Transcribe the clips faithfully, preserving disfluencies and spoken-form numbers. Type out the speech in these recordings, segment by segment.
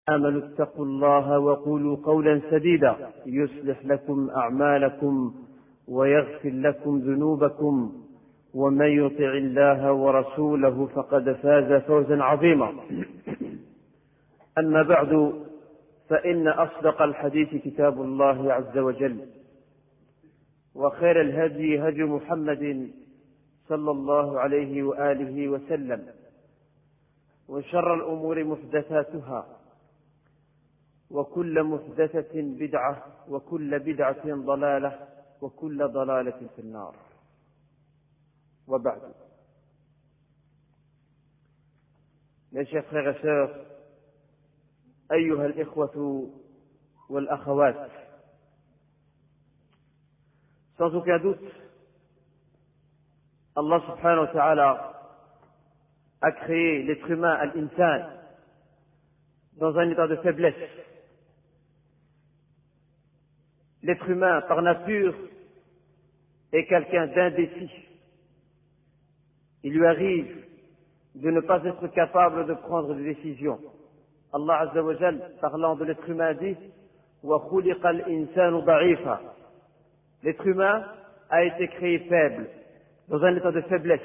آمنوا اتقوا الله وقولوا قولا سديدا يصلح لكم أعمالكم ويغفر لكم ذنوبكم ومن يطع الله ورسوله فقد فاز فوزا عظيما. أما بعد، فإن أصدق الحديث كتاب الله عز وجل، وخير الهدي هدي محمد صلى الله عليه وآله وسلم، وشر الأمور محدثاتها، وكل محدثة بدعة، وكل بدعة ضلالة، وكل ضلالة في النار. وبعد. Mes chers frères et sœurs, أيها الإخوة والأخوات, sans aucun doute, Allah subhanahu wa ta'ala a créé l'être humain, al-insan, dans un état de faiblesse. L'être humain, par nature, est quelqu'un d'indécis. Il lui arrive de ne pas être capable de prendre des décisions. Allah Azza wa Jal, parlant de l'être humain, dit wa khuliqa al-insanu da'ifa. L'être humain a été créé faible, dans un état de faiblesse.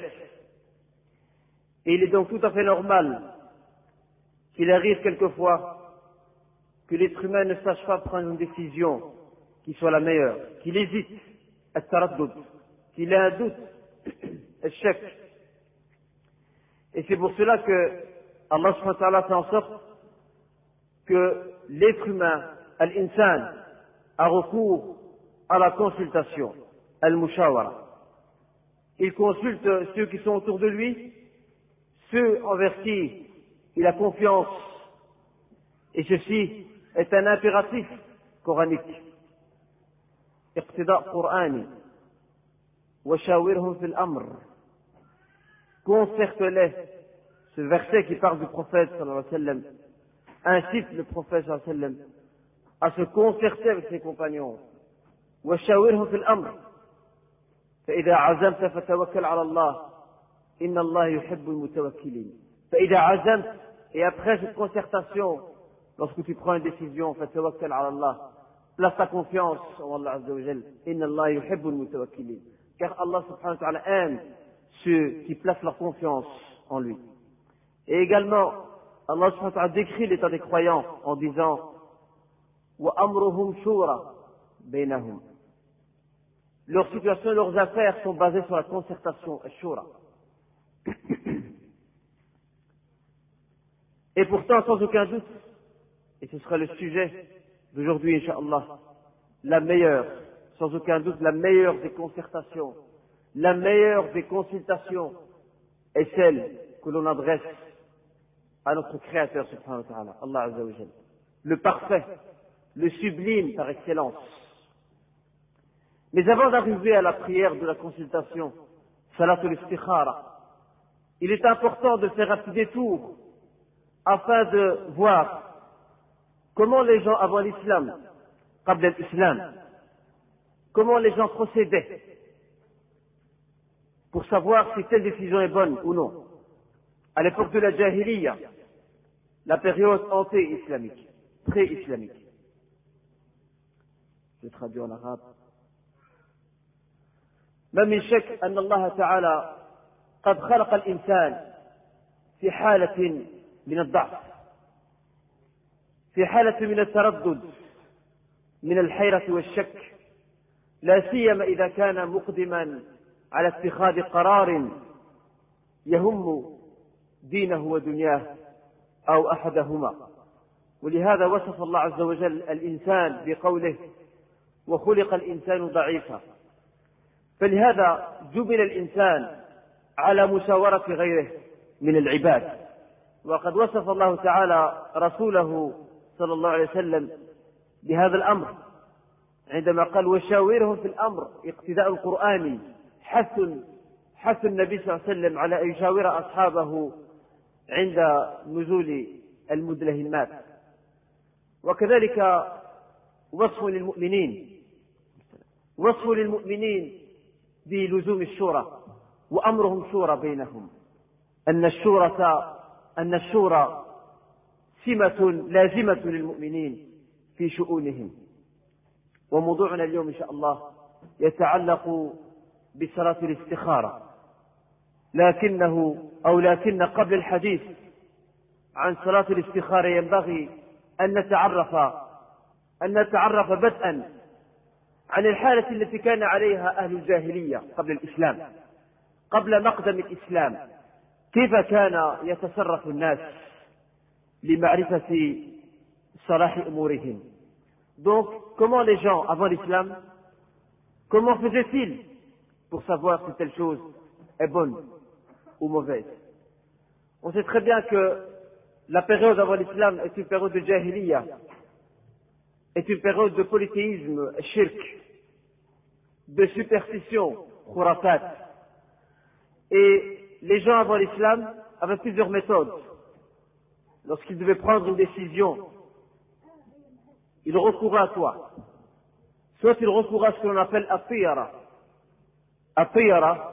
Et il est donc tout à fait normal qu'il arrive quelquefois que l'être humain ne sache pas prendre une décision qui soit la meilleure, qu'il hésite, at-taraddud, qu'il ait un doute, al-shak. Et c'est pour cela que Allah subhanahu wa ta'ala fait en sorte que l'être humain, al-insan, a recours à la consultation, al-mushawara. Il consulte ceux qui sont autour de lui, ceux envers qui il a confiance, et ceci est un impératif coranique. Iqtida' Qur'ani wa shawirhum fil amr. Concerte-les. Ce verset qui parle du prophète sallallahu alayhi wa sallam incite le prophète sallallahu alayhi wa sallam à se concerter avec ses compagnons. Wa shawirhum fil amr. فإذا عزمت فتوكل على الله إن الله يحب المتوكلين. فإذا عزمت, et après cette concertation, lorsque tu prends une décision, فتوكل على الله, place ta confiance en Allah Azza wa Jal. Inna Allah yuhibbu al-mutawakkilin. Car Allah subhanahu wa ta'ala aime ceux qui placent leur confiance en lui. Et également, Allah subhanahu wa ta'ala décrit l'état des croyants en disant wa amruhum shura bainahum. Leur situation et leurs affaires sont basées sur la concertation, al-shura. Et pourtant, sans aucun doute, et ce sera le sujet d'aujourd'hui, Inch'Allah, la meilleure, sans aucun doute, la meilleure des concertations, la meilleure des consultations est celle que l'on adresse à notre Créateur, subhanahu wa ta'ala, Allah Azza wa Jal. Le parfait, le sublime par excellence. Mais avant d'arriver à la prière de la consultation, Salatul Istikhara, il est important de faire un petit détour afin de voir comment les gens avant l'islam, qabla l'islam, comment les gens procédaient pour savoir si telle décision est bonne ou non. À l'époque de la Jahiliya, la période anté-islamique, pré-islamique. Je traduis en arabe. ما من شك أن الله تعالى قد خلق الإنسان في حالة من الضعف، في حالة من التردد، من الحيرة والشك، لا سيما إذا كان مقدما على اتخاذ قرار يهم دينه ودنياه أو أحدهما. ولهذا وصف الله عز وجل الإنسان بقوله وخلق الإنسان ضعيفا. فلهذا جبل الإنسان على مشاورة غيره من العباد. وقد وصف الله تعالى رسوله صلى الله عليه وسلم بهذا الأمر عندما قال وشاورهم في الأمر، اقتداء القرآن حث حث النبي صلى الله عليه وسلم على أن يشاور أصحابه عند نزول المدلهمات. وكذلك وصف للمؤمنين وصف للمؤمنين بلزوم الشورى وأمرهم شورى بينهم. أن الشورى أن الشورى سمة لازمة للمؤمنين في شؤونهم. وموضوعنا اليوم إن شاء الله يتعلق بصلاة الاستخارة، لكنه أو لكن قبل الحديث عن صلاة الاستخارة ينبغي أن نتعرف أن نتعرف بدءا عن الحالة التي كان عليها أهل الجاهلية قبل الإسلام، قبل مقدم الإسلام، كيف كان يتصرف الناس لمعرفة صلاح أمورهم. Donc, comment les gens avant l'islam, comment faisaient-ils pour savoir si telle chose est bonne ou mauvaise? On sait très bien que la période avant l'islam est une période de jahiliya, est une période de polythéisme, shirk, de superstition, khurafat. Et les gens avant l'islam avaient plusieurs méthodes. Lorsqu'ils devaient prendre une décision, ils recouraient à quoi? Soit ils recouraient à ce que l'on appelle at-tiyara. At-tiyara,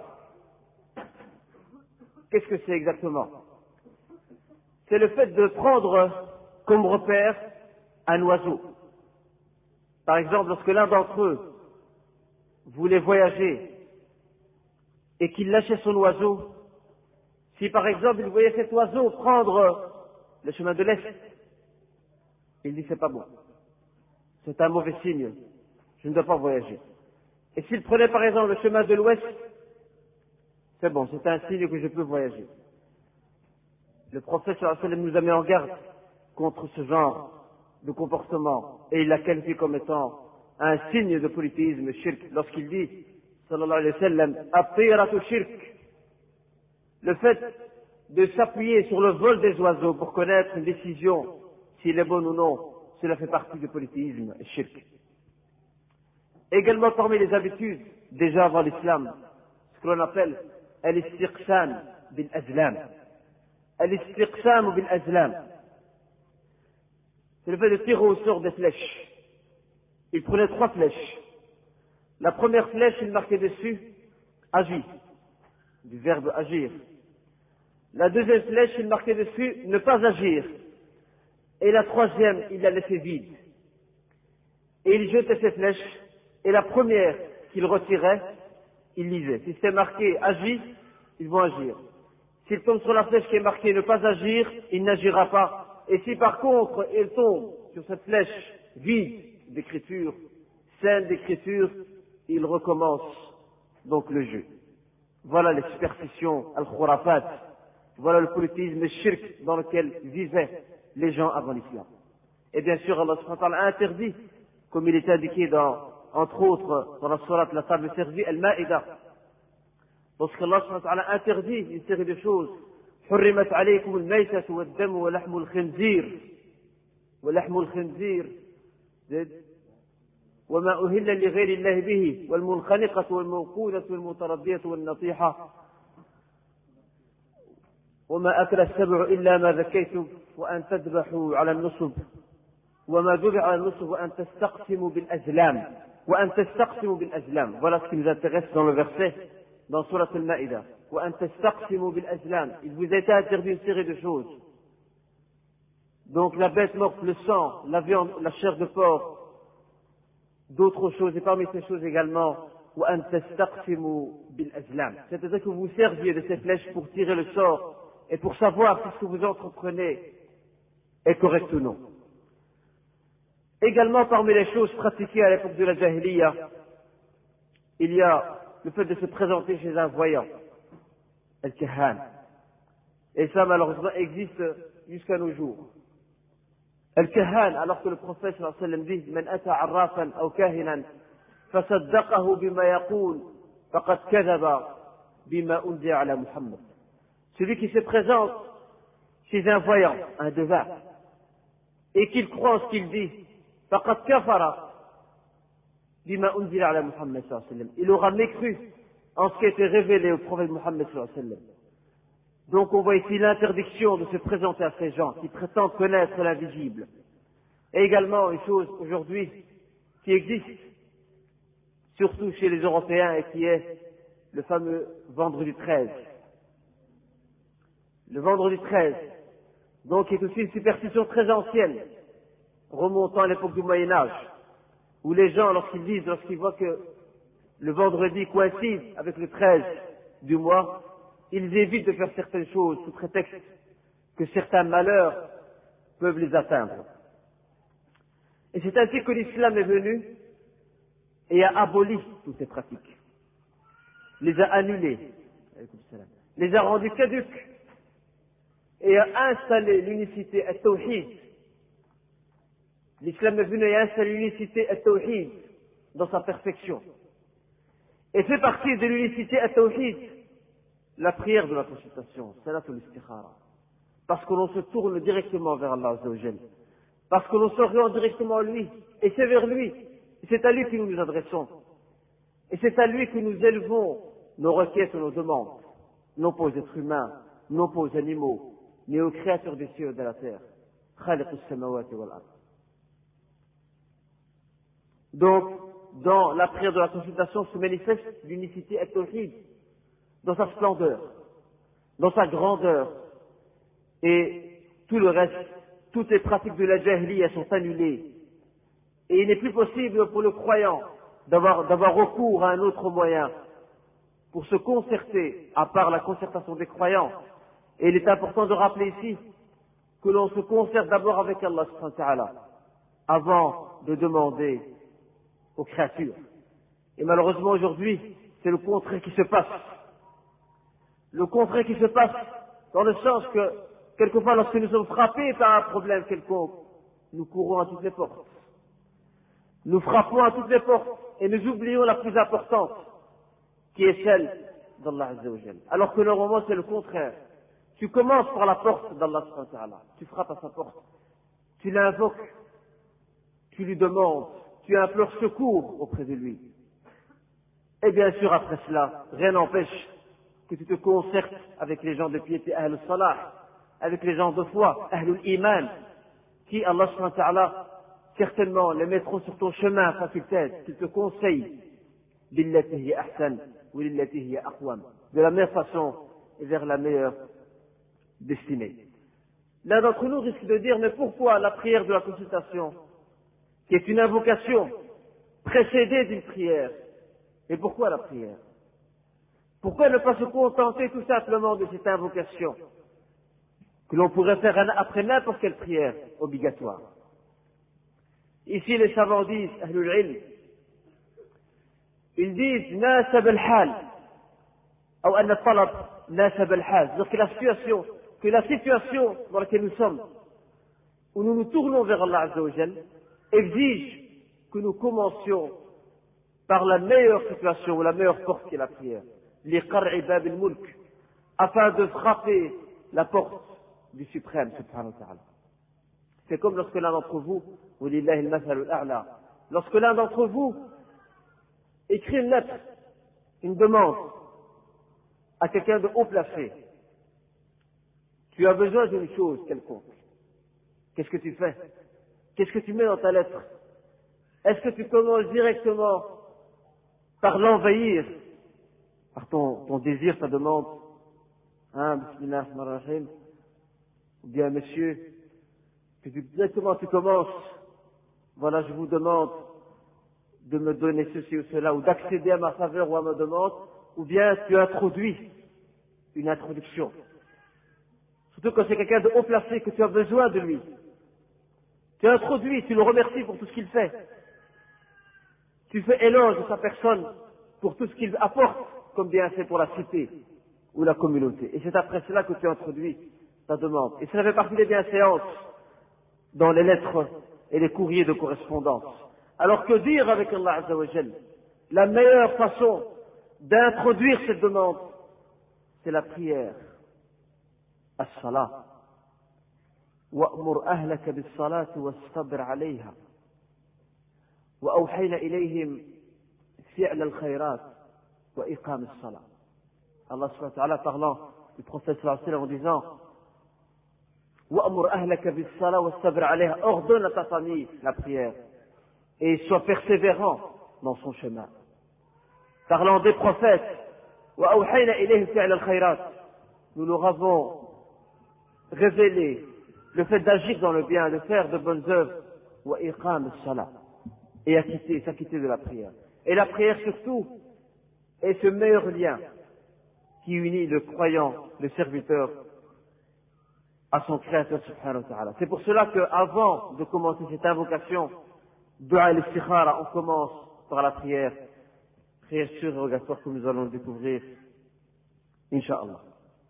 qu'est-ce que c'est exactement? C'est le fait de prendre comme repère un oiseau. Par exemple, lorsque l'un d'entre eux voulait voyager et qu'il lâchait son oiseau, si par exemple il voyait cet oiseau prendre le chemin de l'Est, il dit c'est pas bon, c'est un mauvais signe, je ne dois pas voyager. Et s'il prenait par exemple le chemin de l'Ouest, c'est bon, c'est un signe que je peux voyager. Le prophète sallallahu alayhi wa sallam nous a mis en garde contre ce genre de comportement et il l'a qualifié comme étant un signe de polythéisme shirk lorsqu'il dit sallallahu alayhi wa sallam at-tiyaratu shirk, le fait de s'appuyer sur le vol des oiseaux pour connaître une décision s'il est bonne ou non, cela fait partie du polythéisme shirk. Également parmi les habitudes déjà avant l'islam, ce que l'on appelle al-istiqsam bil-azlam. Al-istiqsam bil-azlam, c'est le fait de tirer au sort des flèches. Il prenait trois flèches. La première flèche, il marquait dessus agis, du verbe agir. La deuxième flèche, il marquait dessus ne pas agir. Et la troisième, il la laissait vide. Et il jetait ses flèches, et la première qu'il retirait, il lisait. Si c'était marqué agis, ils vont agir. S'il tombe sur la flèche qui est marquée ne pas agir, il n'agira pas. Et si par contre il tombe sur cette flèche vide d'écriture, saine d'écriture, il recommence donc le jeu. Voilà les superstitions, al-khurafat, voilà le polythéisme shirk dans lequel vivaient les gens avant l'islam. Et bien sûr, Allah subhanahu wa ta'ala a interdit, comme il est indiqué dans, entre autres, dans la sourate, la table servie, al-Ma'ida, lorsqu'Allah subhanahu wa ta'ala interdit une série de choses, حرمت عليكم الميتة والدم ولحم الخنزير ولحم الخنزير وما أهل لغير الله به والمنخنقة والموقوذة والمتردية والنطيحة وما أكل السبع إلا ما ذكيتم وأن تذبحوا على النصب وما ذبح على النصب وأن تستقسموا بالأزلام وأن تستقسموا بالأزلام. Voilà ce qui nous intéresse dans le verset dans Surat al-Ma'ida. وأن تستقسموا بالأزلام. Il vous a été interdit une série de choses. Donc la bête morte, le sang, la viande, la chair de porc, d'autres choses, et parmi ces choses également, وأن تستقسموا بالأزلام. C'est-à-dire que vous serviez de ces flèches pour tirer le sort et pour savoir si ce que vous entreprenez est correct ou non. Également parmi les choses pratiquées à l'époque de la Jahiliya, il y a le fait de se présenter chez un voyant, al-kahan. Et ça malheureusement existe jusqu'à nos jours. Al-kahan, alors que le prophète sallallahu alayhi wa sallam dit man ata arrafan aw kahinan fasaddaqahu bima yaqul faqad kadhaba bima unzila ala Muhammad. Celui qui se présente chez un voyant, un devin, et qu'il croit en ce qu'il dit, faqad kafara bima unzila ala Muhammad sallallahu alayhi wa sallam. Il aura mécru en ce qui a été révélé au prophète Muhammad sallallahu alayhi wa sallam. Donc on voit ici l'interdiction de se présenter à ces gens qui prétendent connaître l'invisible. Et également une chose aujourd'hui qui existe, surtout chez les Européens, et qui est le fameux vendredi treize. Le vendredi treize, donc qui est aussi une superstition très ancienne, remontant à l'époque du Moyen-Âge, où les gens, lorsqu'ils lisent, lorsqu'ils voient que le vendredi coïncide avec le treize du mois, ils évitent de faire certaines choses sous prétexte que certains malheurs peuvent les atteindre. Et c'est ainsi que l'islam est venu et a aboli toutes ces pratiques, les a annulées, les a rendues caduques et a installé l'unicité at-tawhid. L'islam est venu et a installé l'unicité at-tawhid dans sa perfection. Et fait partie de l'unicité at-tawhid la prière de la consultation, salatul istikhara. Parce que l'on se tourne directement vers Allah Azza wa Jal. Parce que l'on s'oriente directement à lui. Et c'est vers lui. Et c'est à lui que nous nous adressons. Et c'est à lui que nous élevons nos requêtes et nos demandes. Non pas aux êtres humains, non pas aux animaux, mais aux créateurs des cieux et de la terre. Khaliqus samawati wal ard. Donc, dans la prière de la consultation se manifeste l'unicité at-tawhid, dans sa splendeur, dans sa grandeur, et tout le reste, toutes les pratiques de la jahiliya sont annulées. Et il n'est plus possible pour le croyant d'avoir, d'avoir recours à un autre moyen pour se concerter, à part la concertation des croyants. Et il est important de rappeler ici que l'on se concerte d'abord avec Allah subhanahu wa ta'ala, avant de demander aux créatures. Et malheureusement aujourd'hui, c'est le contraire qui se passe. Le contraire qui se passe dans le sens que, quelquefois, lorsque nous sommes frappés par un problème quelconque, nous courons à toutes les portes. Nous frappons à toutes les portes et nous oublions la plus importante, qui est celle d'Allah Azza wa Jal. Alors que normalement, c'est le contraire. Tu commences par la porte d'Allah subhanahu wa ta'ala. Tu frappes à sa porte. Tu l'invoques. Tu lui demandes. Tu implores secours auprès de lui. Et bien sûr, après cela, rien n'empêche que tu te concertes avec les gens de piété, Ahlul Salah, avec les gens de foi, Ahlul Iman, qui, Allah subhanahu wa ta'ala, certainement les mettront sur ton chemin afin qu'ils t'aident, qu'ils te conseillent, billati hiya ahsan, ou lillati hiya aqwam, de la meilleure façon et vers la meilleure destinée. L'un d'entre nous risque de dire, mais pourquoi la prière de la consultation, qui est une invocation précédée d'une prière, mais pourquoi la prière? Pourquoi ne pas se contenter tout simplement de cette invocation que l'on pourrait faire après n'importe quelle prière obligatoire? Ici, les savants disent, Ahlul Ilm, ils disent, nasab al-hal, ou anna talab nasab al-hal, c'est-à-dire que la situation, que la situation dans laquelle nous sommes, où nous nous tournons vers Allah Azza wa Jal, exige que nous commencions par la meilleure situation ou la meilleure porte qui est la prière, liqar'i bab al-mulk, afin de frapper la porte du suprême, subhanahu wa ta'ala. C'est comme lorsque l'un d'entre vous, walillahi al-mathal al-a'la, lorsque l'un d'entre vous écrit une lettre, une demande à quelqu'un de haut placé, tu as besoin d'une chose quelconque. Qu'est-ce que tu fais? Qu'est-ce que tu mets dans ta lettre? Est-ce que tu commences directement par l'envahir, par ton, ton désir, ta demande, hein, bismillah ar-Rahman ar-Rahim, ou bien monsieur, que tu, directement tu commences, voilà, je vous demande de me donner ceci ou cela, ou d'accéder à ma faveur ou à ma demande, ou bien tu introduis une introduction. Surtout quand c'est quelqu'un de haut placé, que tu as besoin de lui. Tu introduis, tu le remercies pour tout ce qu'il fait. Tu fais éloge de sa personne pour tout ce qu'il apporte comme bienfait pour la cité ou la communauté. Et c'est après cela que tu introduis ta demande. Et cela fait partie des bienséances dans les lettres et les courriers de correspondance. Alors que dire avec Allah Azza wa Jal, la meilleure façon d'introduire cette demande, c'est la prière. As-salat. وأمر أهلك بالصلاة واصطبر عليها وأوحينا إليهم فعل الخيرات وإقام الصلاة. Allah subhanahu wa ta'ala parlant du prophète sallallahu alayhi wa sallam en disant وأمر أهلك بالصلاة واصطبر عليها, ordonne à ta famille la prière et sois persévérant dans son chemin. Parlant des prophètes وأوحينا إليهم فعل الخيرات, nous leur avons révélé le fait d'agir dans le bien, de faire de bonnes œuvres, wa iqam as-salat, et acquitter, s'acquitter de la prière. Et la prière surtout est ce meilleur lien qui unit le croyant, le serviteur, à son Créateur subhanahu wa ta'ala. C'est pour cela qu'avant de commencer cette invocation, Dua al-Istikhara, on commence par la prière, prière surrogatoire que nous allons découvrir, Inch'Allah.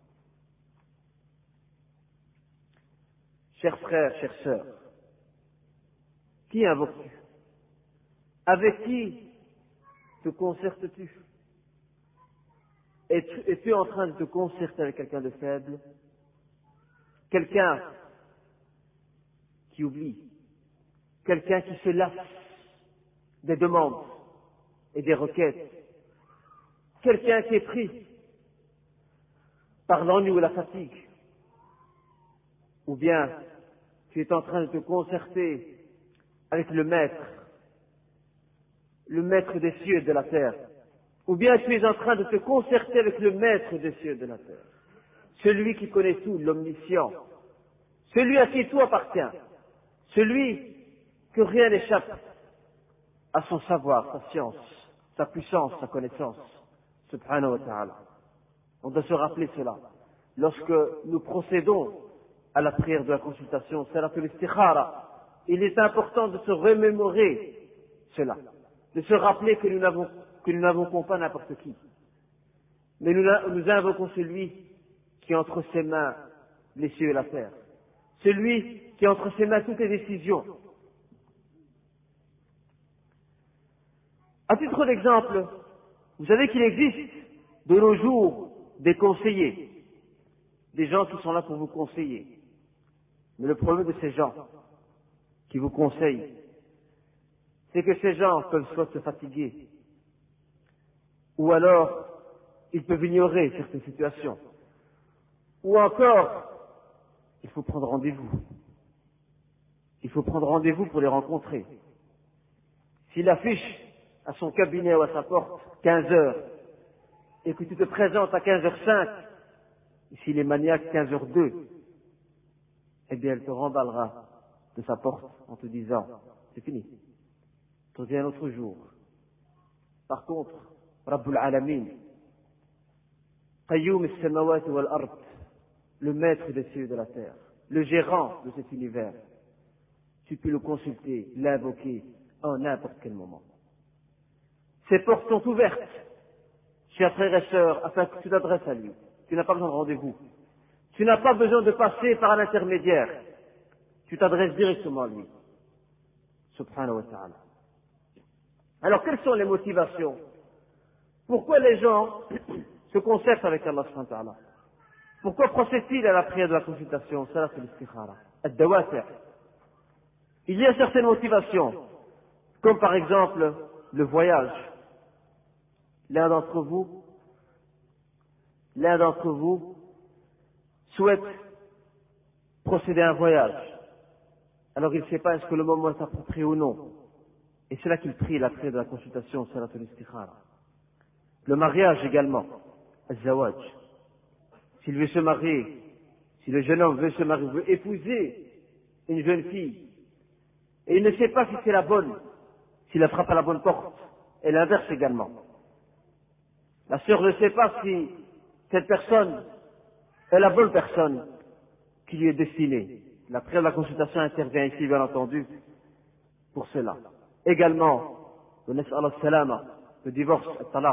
Chers frères, chères sœurs, qui invoques-tu? Avec qui te concertes-tu? Es-tu, es-tu en train de te concerter avec quelqu'un de faible? Quelqu'un qui oublie? Quelqu'un qui se lasse des demandes et des requêtes? Quelqu'un qui est pris par l'ennui ou la fatigue? Ou bien tu es en train de te concerter avec le Maître, le Maître des cieux et de la terre? Ou bien tu es en train de te concerter avec le Maître des cieux et de la terre, celui qui connaît tout, l'omniscient, celui à qui tout appartient, celui que rien n'échappe à son savoir, sa science, sa puissance, sa connaissance, subhanahu wa ta'ala. On doit se rappeler cela. Lorsque nous procédons à la prière de la consultation, salatul istikhara, il est important de se remémorer cela, de se rappeler que nous n'avons, que nous n'invoquons pas n'importe qui, mais nous, nous invoquons celui qui a entre ses mains les cieux et la terre, celui qui a entre ses mains toutes les décisions. À titre d'exemple, vous savez qu'il existe de nos jours des conseillers, des gens qui sont là pour vous conseiller. Mais le problème de ces gens qui vous conseillent, c'est que ces gens peuvent soit se fatiguer, ou alors ils peuvent ignorer certaines situations, ou encore il faut prendre rendez-vous. Il faut prendre rendez-vous pour les rencontrer. S'il affiche à son cabinet ou à sa porte quinze heures, et que tu te présentes à quinze heures cinq, et s'il est maniaque quinze heures deux, eh bien elle te remballera de sa porte en te disant c'est fini, tu reviens un autre jour. Par contre, Rabbul Alamin, Qayyum as-samawat wal ard, le maître des cieux et de la terre, le gérant de cet univers, tu peux le consulter, l'invoquer en n'importe quel moment. Ses portes sont ouvertes, chers frères et sœurs, afin que tu t'adresses à lui. Tu n'as pas besoin de rendez-vous. Tu n'as pas besoin de passer par un intermédiaire. Tu t'adresses directement à lui. Subhanahu wa ta'ala. Alors, quelles sont les motivations? Pourquoi les gens se concertent avec Allah subhanahu wa ta'ala? Pourquoi procèdent-ils à la prière de la consultation? Salat al-istikhara, ad-dawati'. Il y a certaines motivations, comme par exemple le voyage. L'un d'entre vous, l'un d'entre vous souhaite procéder à un voyage. Alors il ne sait pas est-ce que le moment est approprié ou non. Et c'est là qu'il prie la prière de la consultation, salat al-istikhara. Le mariage également, al-zawaj. S'il veut se marier, si le jeune homme veut se marier, veut épouser une jeune fille, et il ne sait pas si c'est la bonne, s'il la frappe à la bonne porte, et l'inverse également. La sœur ne sait pas si cette personne est la bonne personne qui lui est destinée. La prière de la consultation intervient ici, bien entendu, pour cela. Également, le nas'al al-salama, le divorce, al-talaq.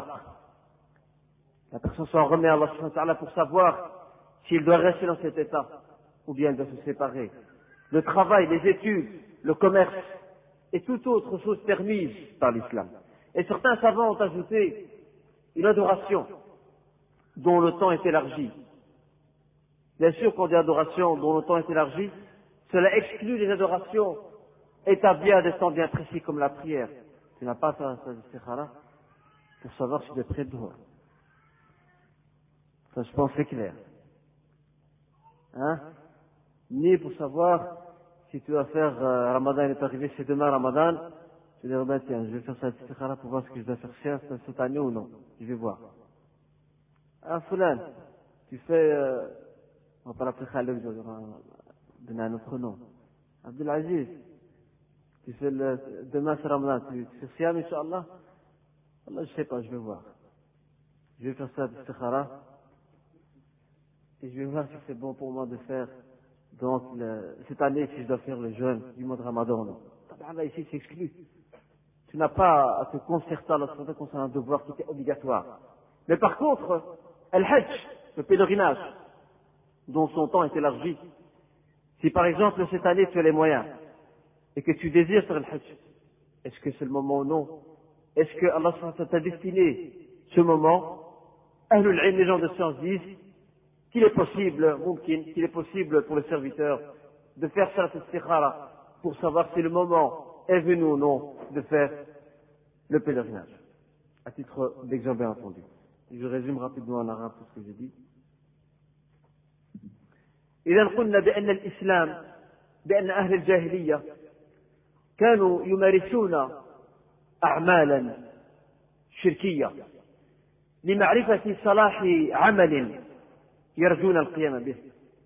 La personne s'en remet à Allah subhanahu wa ta'ala pour savoir s'il doit rester dans cet état ou bien il doit se séparer. Le travail, les études, le commerce et toute autre chose permise par l'islam. Et certains savants ont ajouté une adoration dont le temps est élargi. Bien sûr, quand on dit adoration dont le temps est élargi, cela exclut les adorations établies à des temps bien précis comme la prière. Tu n'as pas à faire un istikhara pour savoir si tu es prêt de droit. Ça, je pense, c'est clair. Hein? Ni pour savoir si tu vas faire euh, Ramadan est arrivé, c'est demain Ramadan, tu vas dire, ben tiens, je vais faire ça istikhara pour voir ce que je dois faire cher cette année ou non. Je vais voir. Ah, Fulan, tu fais, euh, on va pas l'appeler Khaled, donner un autre nom. Abdelaziz, tu fais le, demain c'est Ramadan, tu, tu fais Siam, Inch'Allah? Allah, je sais pas, je vais voir. Je vais faire ça d'istikhara. Et je vais voir si c'est bon pour moi de faire, donc, le, cette année, si je dois faire le jeûne du mois de Ramadan. Non. Là, ici, c'est exclu. Tu n'as pas à te concerter à l'autre concernant un devoir qui était obligatoire. Mais par contre, Al-Hajj, le pèlerinage, dont son temps est élargi, si par exemple cette année tu as les moyens et que tu désires faire le Hajj, est-ce que c'est le moment ou non? Est-ce que Allah t'a destiné ce moment? Ahlul Ilm, les gens de science disent qu'il est possible, mumkin, qu'il est possible pour le serviteur de faire ça cette istikhara pour savoir si le moment est venu ou non de faire le pèlerinage. À titre d'exemple, bien entendu. Et je résume rapidement en arabe tout ce que j'ai dit. إذا قلنا بأن الإسلام بأن أهل الجاهلية كانوا يمارسون أعمالا شركية لمعرفة صلاح عمل يرجون القيام به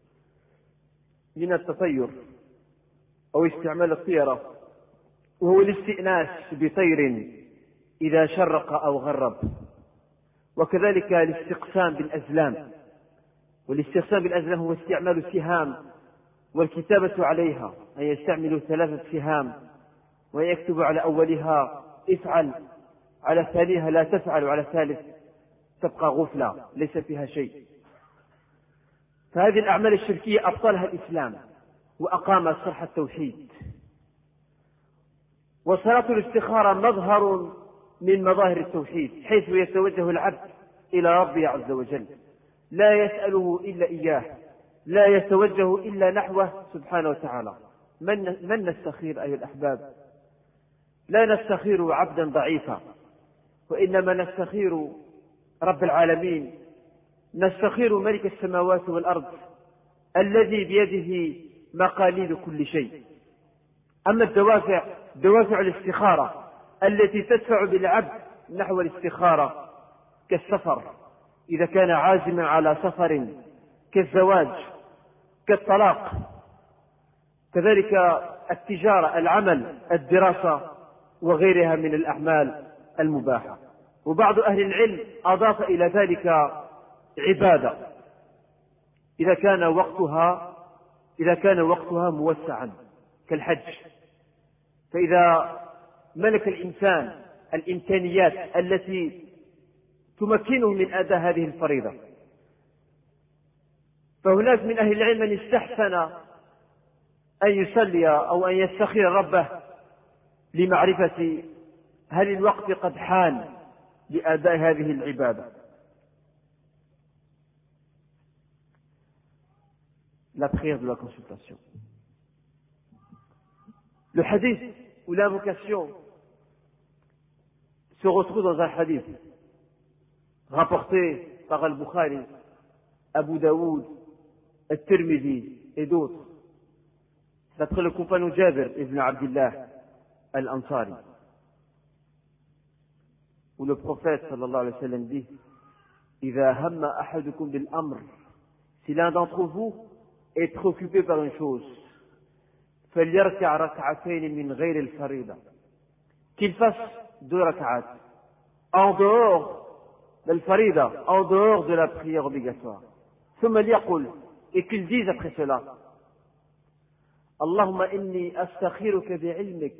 من التطير أو استعمال الطيرة وهو الاستئناس بطير إذا شرق أو غرب وكذلك الاستقسام بالأزلام والاستقسام بالأزلام هو استعمال السهام والكتابة عليها أن يستعمل ثلاثة سهام ويكتب على أولها افعل على ثانيها لا تفعل وعلى الثالث تبقى غفلة ليس فيها شيء. فهذه الأعمال الشركية أبطلها الإسلام وأقام صرح التوحيد. وصلاة الاستخارة مظهر من مظاهر التوحيد حيث يتوجه العبد إلى ربه عز وجل لا يسأله إلا إياه لا يتوجه إلا نحوه سبحانه وتعالى. من, من نستخير أيها الأحباب؟ لا نستخير عبدا ضعيفا وإنما نستخير رب العالمين نستخير ملك السماوات والأرض الذي بيده مقاليد كل شيء. أما الدوافع دوافع الاستخارة التي تدفع بالعبد نحو الاستخارة كالسفر إذا كان عازما على سفر كالزواج كالطلاق كذلك التجارة العمل الدراسة وغيرها من الأعمال المباحة. وبعض أهل العلم أضاف إلى ذلك عبادة إذا كان وقتها إذا كان وقتها موسعا كالحج. فإذا ملك الإنسان الإمكانيات التي تمكنه من أداء هذه الفريضة فهناك من أهل العلم من استحسن أن يصلي أو أن يستخير ربه لمعرفة هل الوقت قد حان لأداء هذه العبادة. La prière de la consultation. Le hadith ou l'invocation se retrouve dans un hadith rapporté par Al-Bukhari, Abu Daoud, Al-Tirmidhi et d'autres, d'après le compagnon Jabir ibn Abdullah Al-Ansari, où le prophète sallallahu alayhi wa sallam dit إذا هم أحدكم بالأمر, si l'un d'entre vous est préoccupé par une chose, فليركع ركعتين من غير الفريضة, qu'il fasse deux rak'at en dehors de la farida, en dehors de la prière obligatoire. ثم ليقل, et qu'il dise après cela اللهم إني أستخيرك بعلمك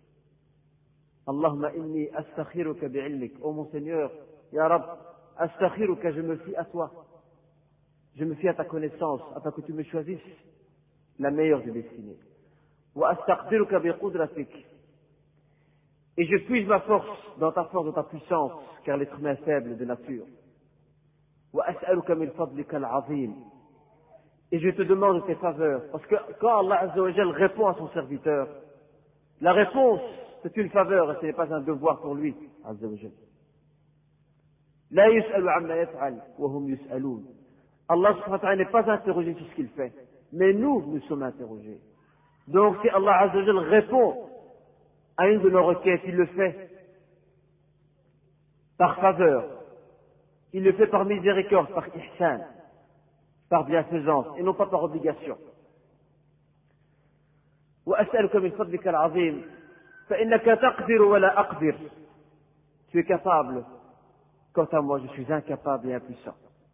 اللهم إني أستخيرك بعلمك, ô mon Seigneur, Ya Rab, أستخيرك, je me fie à toi, je me fie à ta connaissance afin que tu me choisisses la meilleure des destinées. وأستقدرك بقدرتك, et je puise ma force dans ta force, dans ta puissance, car l'être humain est faible de nature. وأسألك من فضلك العظيم, et je te demande tes faveurs, parce que quand Allah Azza wa Jal répond à son serviteur, la réponse c'est une faveur et ce n'est pas un devoir pour lui Azza wa Jal. لا يسأل عما يفعل وهم يسألون. Allah subhanahu wa ta'ala n'est pas interrogé sur ce qu'il fait, mais nous, nous sommes interrogés. Donc si Allah Azza wa Jal répond à une de nos requêtes, il le fait par faveur, il le fait par miséricorde, par ihsan, par bienfaisance, et non pas par obligation. وأسألك من فضلك العظيم فإنك تقدر ولا أقدر. Tu es capable. Quant à moi, je suis incapable et impuissant.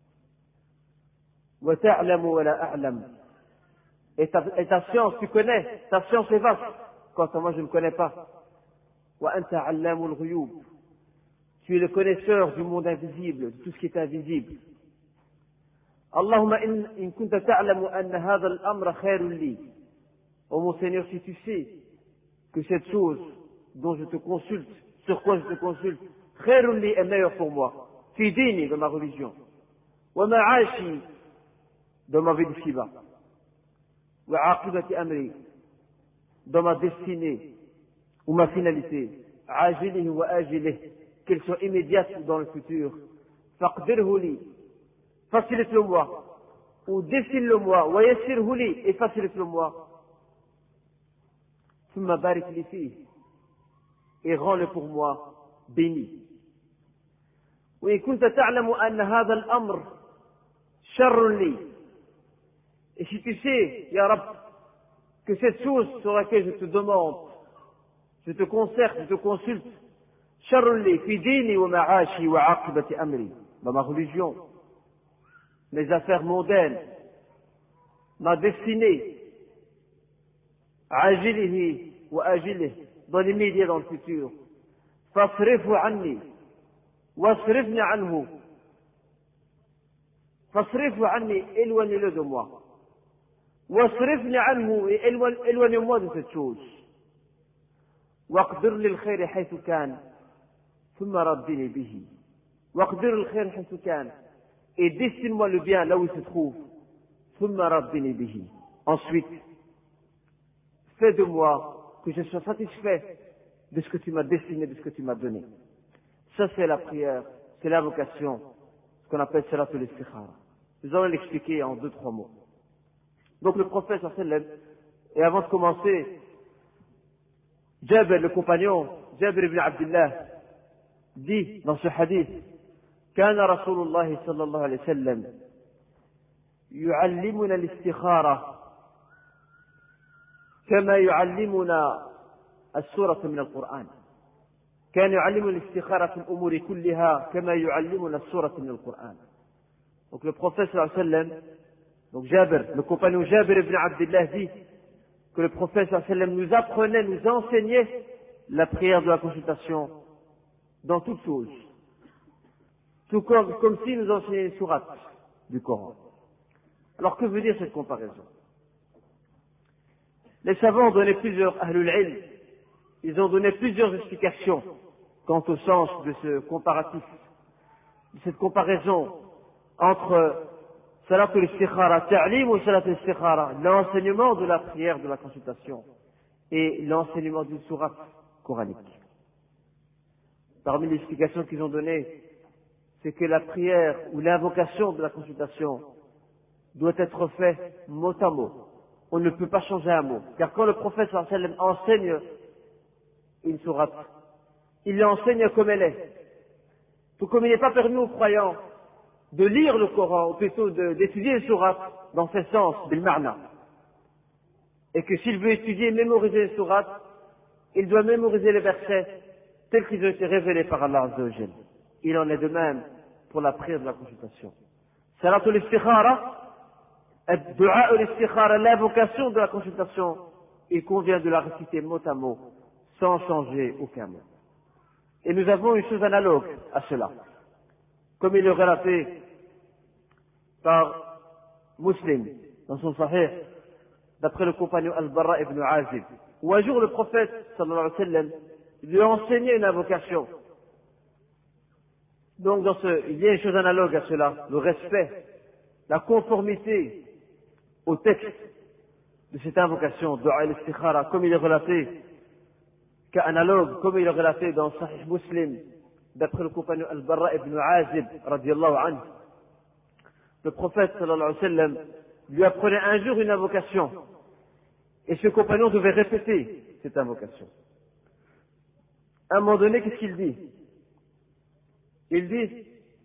وتعلم ولا أعلم. Et ta, et ta science, tu connais, ta science est vaste. Quant à moi, je ne connais pas. وأنت علام الغيوب. Tu es le connaisseur du monde invisible, de tout ce qui est invisible. اللهم إن, إن كنت تعلم أن هذا الأمر خير لي. Oh mon Seigneur, si tu sais que cette chose dont je te consulte, sur quoi je te consulte, خير لي est meilleur pour moi. في ديني, dans ma religion. ومعاشي, dans ma vie d'ici-bas. وعاقبة أمري, dans ma destinée ou ma finalité. عاجله وآجله, qu'elle soit immédiate ou dans le futur. فاقدره لي, facilite-le moi, ou dessine-le moi. ويسره لي, et facilite-le moi. ثم بارك لي فيه, et rends-le pour moi béni. وإن كنت تعلم أن هذا الأمر شر لي. Et si tu sais, Ya Rab, que cette chose sur laquelle je te demande, je te concerte, je te consulte, شر لي في ديني ومعاشي وعاقبة أمري, dans ma religion, mes affaires mondaines, ma destinée, عاجله وآجله, dans l'immédiat, dans le futur. فاصرفه عني واصرفني عنه. فاصرفه عني, éloigne-le de moi. واصرفني عنه, et éloigne-moi de cette chose. واقدر لي الخير حيث كان ثم ردني به. واقدر الخير حيث كان, et destine-moi le bien là où il se trouve. ثم ردني به. Ensuite, fais de moi que je sois satisfait de ce que tu m'as destiné, de ce que tu m'as donné. Ça, c'est la prière, c'est l'invocation, ce qu'on appelle salatul istikhara. Nous allons l'expliquer en deux, trois mots. Donc le prophète sallallahu alayhi wa sallam, et avant de commencer, Jabir, le compagnon, Jabir ibn Abdullah, dit dans ce hadith, كان رسول الله صلى الله عليه وسلم يعلمنا الاستخارة كما يعلمنا السورة من القرآن. كان يعلمنا الاستخارة في الأمور كلها كما يعلمنا السورة من القرآن. Donc le prophète sallallahu alayhi wa sallam, donc Jabir, le compagnon Jabir ibn Abdullah dit que le prophète sallallahu alayhi wa sallam nous apprenait, nous enseignait la prière de la consultation dans toutes choses. Tout comme, comme s'il nous enseignait une sourate du Coran. Alors que veut dire cette comparaison? Les savants ont donné plusieurs, ahlul ilm, ils ont donné plusieurs explications quant au sens de ce comparatif, de cette comparaison entre salatul istikhara, ta'lim ou salatul istikhara, l'enseignement de la prière de la consultation et l'enseignement d'une sourate coranique. Parmi les explications qu'ils ont données, c'est que la prière ou l'invocation de la consultation doit être faite mot à mot. On ne peut pas changer un mot. Car quand le prophète sallallahu alayhi wa sallam enseigne une sourate, il l'enseigne comme elle est. Tout comme il n'est pas permis aux croyants de lire le Coran, ou plutôt d'étudier une sourate dans ce sens, bil ma'na. Et que s'il veut étudier et mémoriser une sourate, il doit mémoriser les versets tels qu'ils ont été révélés par Allah Azza wa Jal. Il en est de même pour la prière de la consultation. Salatul istikhara, ad-du'a al-istikhara, l'invocation de la consultation, il convient de la réciter mot à mot, sans changer aucun mot. Et nous avons une chose analogue à cela. Comme il est relaté par Muslim, dans son Sahih, d'après le compagnon Al-Barra ibn Azib, où un jour le prophète, sallallahu alayhi wa sallam, lui a enseigné une invocation. Donc dans ce, il y a une chose analogue à cela, le respect, la conformité au texte de cette invocation, Du'a al-Istikhara, comme il est relaté, qu'analogue, comme il est relaté dans Sahih Muslim, d'après le compagnon Al-Barra ibn Azib, radiallahu anhu. Le prophète, sallallahu alayhi wa sallam, lui apprenait un jour une invocation, et ce compagnon devait répéter cette invocation. À un moment donné, qu'est-ce qu'il dit? Il dit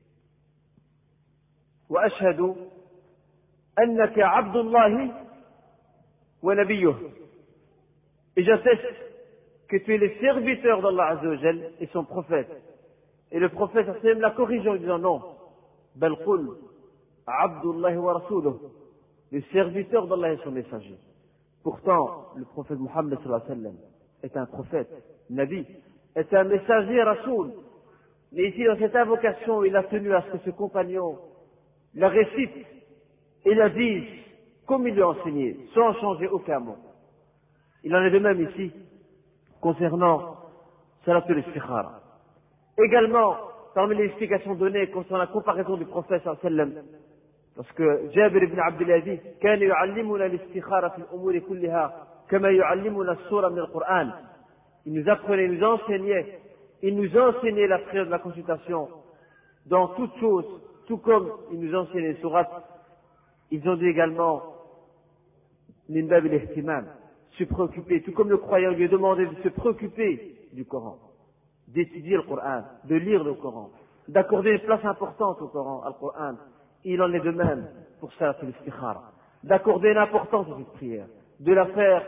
وأشهد أنك عبد الله ونبيه. et j'atteste que tu es le serviteur d'Allah Azza wa Jal et son prophète. Et le prophète sallam l'a corrigé en disant non. Bal qul Abdullah wa Rasuluh, le serviteur d'Allah et son messager. Pourtant, le prophète Muhammad sallallahu alayhi wa sallam est un prophète, Nabi, est un messager Rasoul. Mais ici, dans cette invocation, il a tenu à ce que ce compagnon la récite et la dise comme il l'a enseigné, sans changer aucun mot. Il en est de même ici, concernant Salatul Istikhara. Également, parmi les explications données concernant la comparaison du prophète sallallahu alayhi wa sallam, parce que Jabir ibn Abdullah dit كان يعلمنا الاستخارة في الأمور كلها كما يعلمنا السورة من القرآن. Il nous apprenait, il nous enseignait, il nous enseignait la prière de la consultation dans toutes choses, tout comme il nous enseignait les sourates. Ils ont dit également min bab al-ihtimam, se préoccuper, tout comme le croyant lui est demandé de se préoccuper du Coran, d'étudier le Coran, de lire le Coran, d'accorder une place importante au Coran, al Coran. Il en est de même pour Salatul Istikhara, d'accorder une importance à cette prière, de la faire,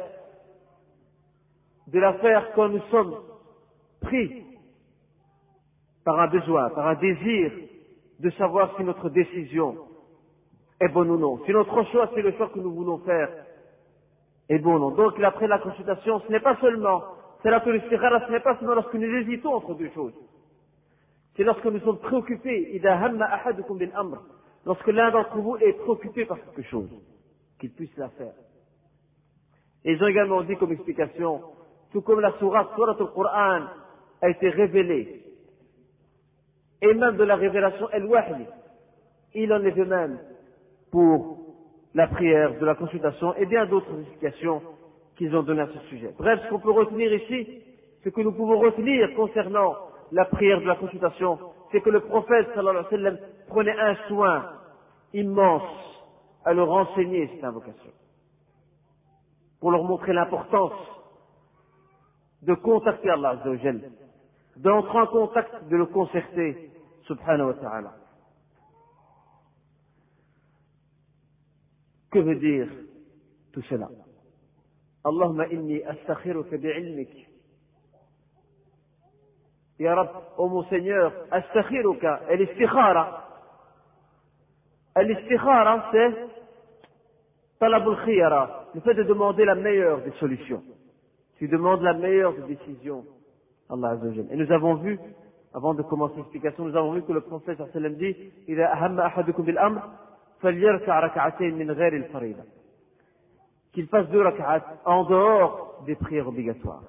de la faire quand nous sommes pris par un besoin, par un désir de savoir si notre décision est bonne ou non, si notre choix, c'est le choix que nous voulons faire, est bon ou non. Donc, après la consultation, ce n'est pas seulement, Salatul Istikhara, ce n'est pas seulement lorsque nous hésitons entre deux choses. C'est lorsque nous sommes préoccupés, إِذَا هَمَّ أَحَدُكُمْ بِالْأَمْرِ, lorsque l'un d'entre vous est préoccupé par quelque chose, qu'il puisse la faire. Et ils ont également dit comme explication, tout comme la sourate, sourate al-Qur'an, a été révélée, et même de la révélation el-Wahy, il en est de même pour la prière, de la consultation, et bien d'autres explications qu'ils ont données à ce sujet. Bref, ce qu'on peut retenir ici, ce que nous pouvons retenir concernant la prière de la consultation, c'est que le prophète sallallahu alayhi wa sallam prenait un soin immense à leur enseigner cette invocation, pour leur montrer l'importance de contacter Allah Azza wa Jal, d'entrer en contact, de le concerter, subhanahu wa ta'ala. Que veut dire tout cela? Allahumma inni astakhiruka bi'ilmik. Ya Rab, ô mon Seigneur, astakhiruka, al-istikhara. Al-istikhara, c'est talabul khiyara, le fait de demander la meilleure des solutions. Tu demandes la meilleure des décisions, Allah Azza wa Jal. Et nous avons vu, avant de commencer l'explication, nous avons vu que le prophète sallallahu alayhi wa sallam dit إذا أهم أحدكم بالأمر فليركع ركعتين من غير الفريضة. Qu'il fasse deux rak'at en dehors des prières obligatoires.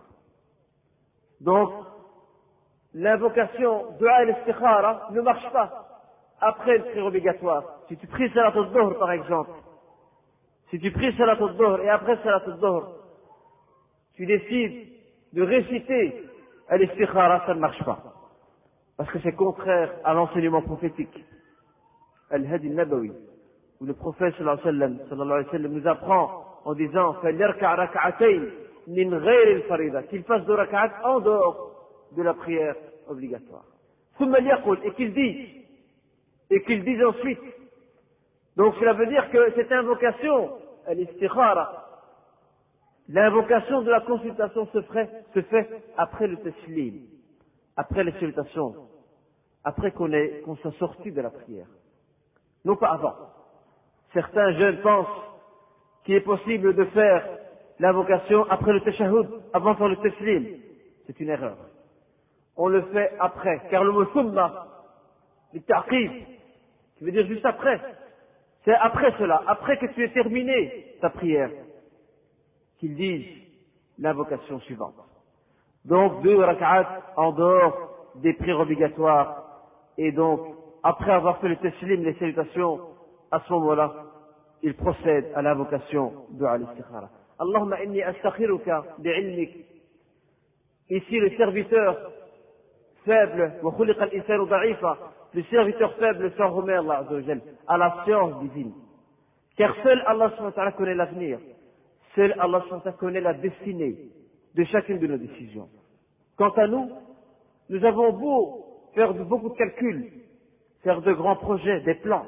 Donc, l'invocation dua al-istikhara ne marche pas après le prière obligatoire. Si tu pries salat al-dhuhr par exemple, si tu pries salat al-dhuhr et après salat al-dhuhr, tu décides de réciter al-istikhara, ça ne marche pas. Parce que c'est contraire à l'enseignement prophétique. Al-Hadi al-Nabawi, où le prophète sallallahu alayhi wa sallam nous apprend en disant فَلْيَرْكَعْ رَكَعَتَيْنِ مِنْ غَيْرِ الْفَرِيضَةِ, qu'il fasse deux rak'at en dehors de la prière obligatoire. ثُمَّ لْيَقُلْ, et qu'il dise, et qu'il dise ensuite. Donc cela veut dire que cette invocation, al-istikhara, l'invocation de la consultation se fait, se fait après le taslim, après les salutations, après qu'on est, qu'on soit sorti de la prière. Non pas avant. Certains jeunes pensent qu'il est possible de faire l'invocation après le tashahhud, avant de faire le taslim. C'est une erreur. On le fait après, car le mot thumma, le ta'qib, qui veut dire juste après, c'est après cela, après que tu aies terminé ta prière, qu'ils disent l'invocation suivante. Donc deux rak'at en dehors des prières obligatoires, et donc après avoir fait le taslim, les salutations, à ce moment-là, il procède à l'invocation de al-istikhara. Allahumma inni astakhiruka bi'ilmik. Ici, le serviteur faible, wa khuliqa al-insanu da'ifa, le serviteur faible s'en remet à Allah Azza wa Jal, à la science divine. Car seul Allah subhanahu wa ta'ala connaît l'avenir. Seul Allah subhanahu wa ta'ala connaît la destinée de chacune de nos décisions. Quant à nous, nous avons beau faire de, beaucoup de calculs, faire de grands projets, des plans,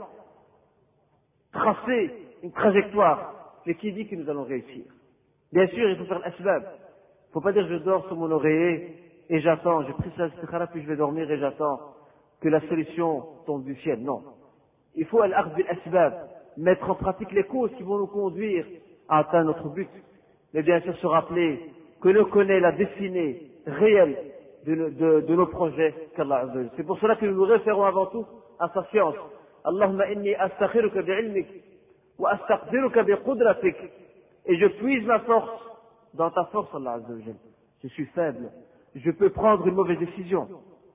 tracer une trajectoire, mais qui dit que nous allons réussir? Bien sûr, il faut faire l'asbab, Il ne faut pas dire je dors sur mon oreiller et j'attends, j'ai pris ça istikhara puis je vais dormir et j'attends que la solution tombe du ciel. Non. Il faut al-akhd bil-asbab, mettre en pratique les causes qui vont nous conduire à atteindre notre but. Mais bien sûr se rappeler que l'on connaît la destinée réelle de, de, de nos projets qu'Allah Azza wa Jalla. C'est pour cela que nous nous référons avant tout à sa science. Allahumma inni astakhiruka bi'ilmik wa astaqdiruka biqudratik. Et je puise ma force dans ta force, Allah Azza wa Jalla. Je suis faible. Je peux prendre une mauvaise décision.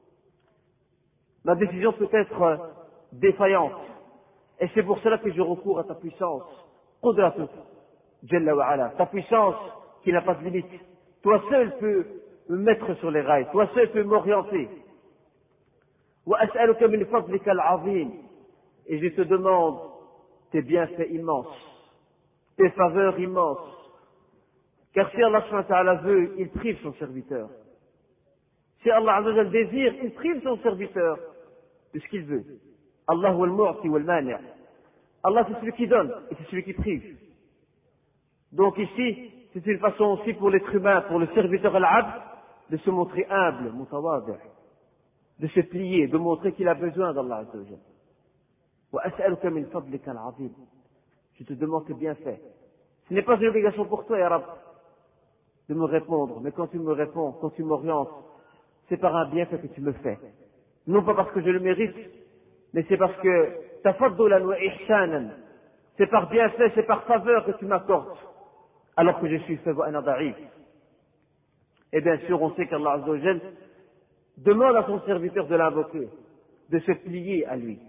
Ma décision peut être défaillante. Et c'est pour cela que je recours à ta puissance. Qudratuk, Jalla wa ala. Ta puissance qui n'a pas de limite. Toi seul peux me mettre sur les rails. Toi seul peux m'orienter. Wa as'aluka min fadlika al-azim. Et je te demande tes bienfaits immenses, tes faveurs immenses. Car si Allah subhanahu wa ta'ala veut, il prive son serviteur. Si Allah azza wa jalla désire, il prive son serviteur de ce qu'il veut. Allah huwa al-mu'ti wal-mani'. Allah c'est celui qui donne et c'est celui qui prive. Donc ici, c'est une façon aussi pour l'être humain, pour le serviteur al-abd, de se montrer humble, mutawadi', de se plier, de montrer qu'il a besoin d'Allah azza wa jalla. Wa as'aluka min fadlika al-'azim. Je te demande tes bienfaits. Ce n'est pas une obligation pour toi, ya Rabb, de me répondre, mais quand tu me réponds, quand tu m'orientes, c'est par un bienfait que tu me fais. Non pas parce que je le mérite, mais c'est parce que tafaddulan wa ihsanan, c'est par bienfait, c'est par faveur que tu m'accordes, alors que je suis faible wa ana da'if. Et bien sûr, on sait qu'Allah Azza wa Jal demande à son serviteur de l'invoquer, de se plier à lui.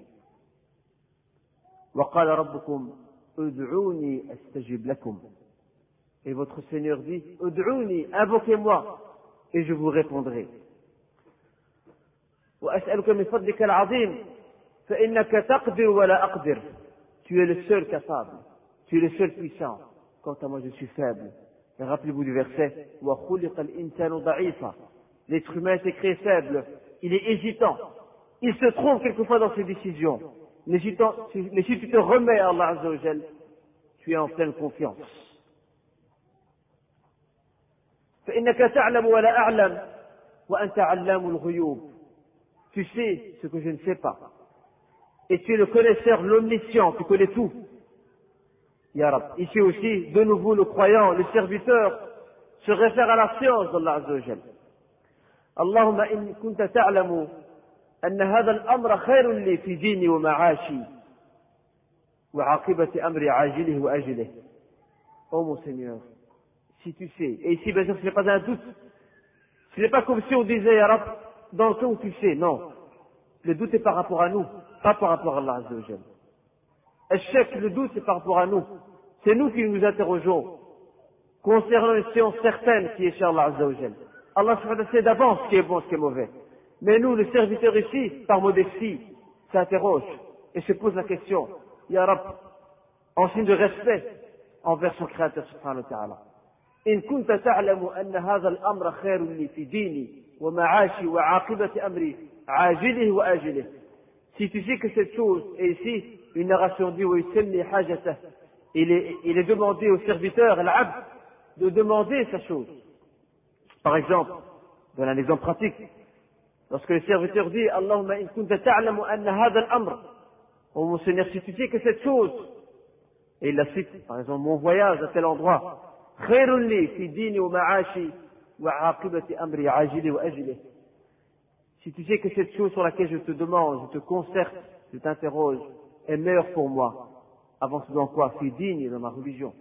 Wa qala rabbukum ud'uni astajib lakum. Et votre Seigneur dit, ud'uni, invoquez-moi, et je vous répondrai. وأسألك من فضلك العظيم فإنك تقدر ولا أقدر. Tu es le seul capable, tu es le seul puissant. Quant à moi, je suis faible. Et rappelez-vous du verset, وَخُلِقَ الْإِنسَانُ ضَعِيفًا. L'être humain est créé faible, il est hésitant. Il se trompe quelquefois dans ses décisions. Mais si, mais si tu te remets à Allah Azza wa Jal, tu es en pleine confiance. فإنك تعلم ولا أعلم وأنت علام الغيوب. Tu sais ce que je ne sais pas. Et tu es le connaisseur, l'omniscient, tu connais tout. Ya Rab. Ici aussi, de nouveau, le croyant, le serviteur, se réfère à la science d'Allah Azza wa Jal. Allahumma in kunta ta'lamu anna hadha al-amra khayrun li fi dini wa ma'ashi wa aqibati amri ajilihi wa ajilihi. Oh mon Seigneur, si tu sais, et ici bien sûr ce n'est pas un doute, ce n'est pas comme si on disait, Ya Rab, dans le cas où tu sais, non. Le doute est par rapport à nous, pas par rapport à Allah Azza wa Jal. Échec, le doute c'est par rapport à nous. C'est nous qui nous interrogeons concernant une science certaine qui est chez Allah Azza wa Jal. Allah subhanahu wa ta'ala sait d'avance ce qui est bon, ce qui est mauvais. Mais nous, les serviteurs ici, par modestie, s'interrogent et se posent la question, Ya Rab, en signe de respect envers son Créateur subhanahu wa ta'ala. إن كنت تعلم أن هذا الأمر خير لي في ديني ومعاشي وعاقبة أمري عاجله وآجله. Si tu sais que cette chose, et ici, une narration dit, il est, il est demandé au serviteur, à l'abd, de demander sa chose. Par exemple, dans un exemple pratique, lorsque le serviteur dit, Allahumma in kunta ta'lamu anna hadha al-amr, oh mon Seigneur, si tu sais que cette chose, et il la cite, par exemple, mon voyage à tel endroit, خير لي في ديني ومعاشي وعاقبة أمري عاجله وأجله. Si tu sais que cette chose sur laquelle je te demande, je te concerte, je t'interroge, est meilleure pour moi, avance dans quoi? في ديني, dans ma religion.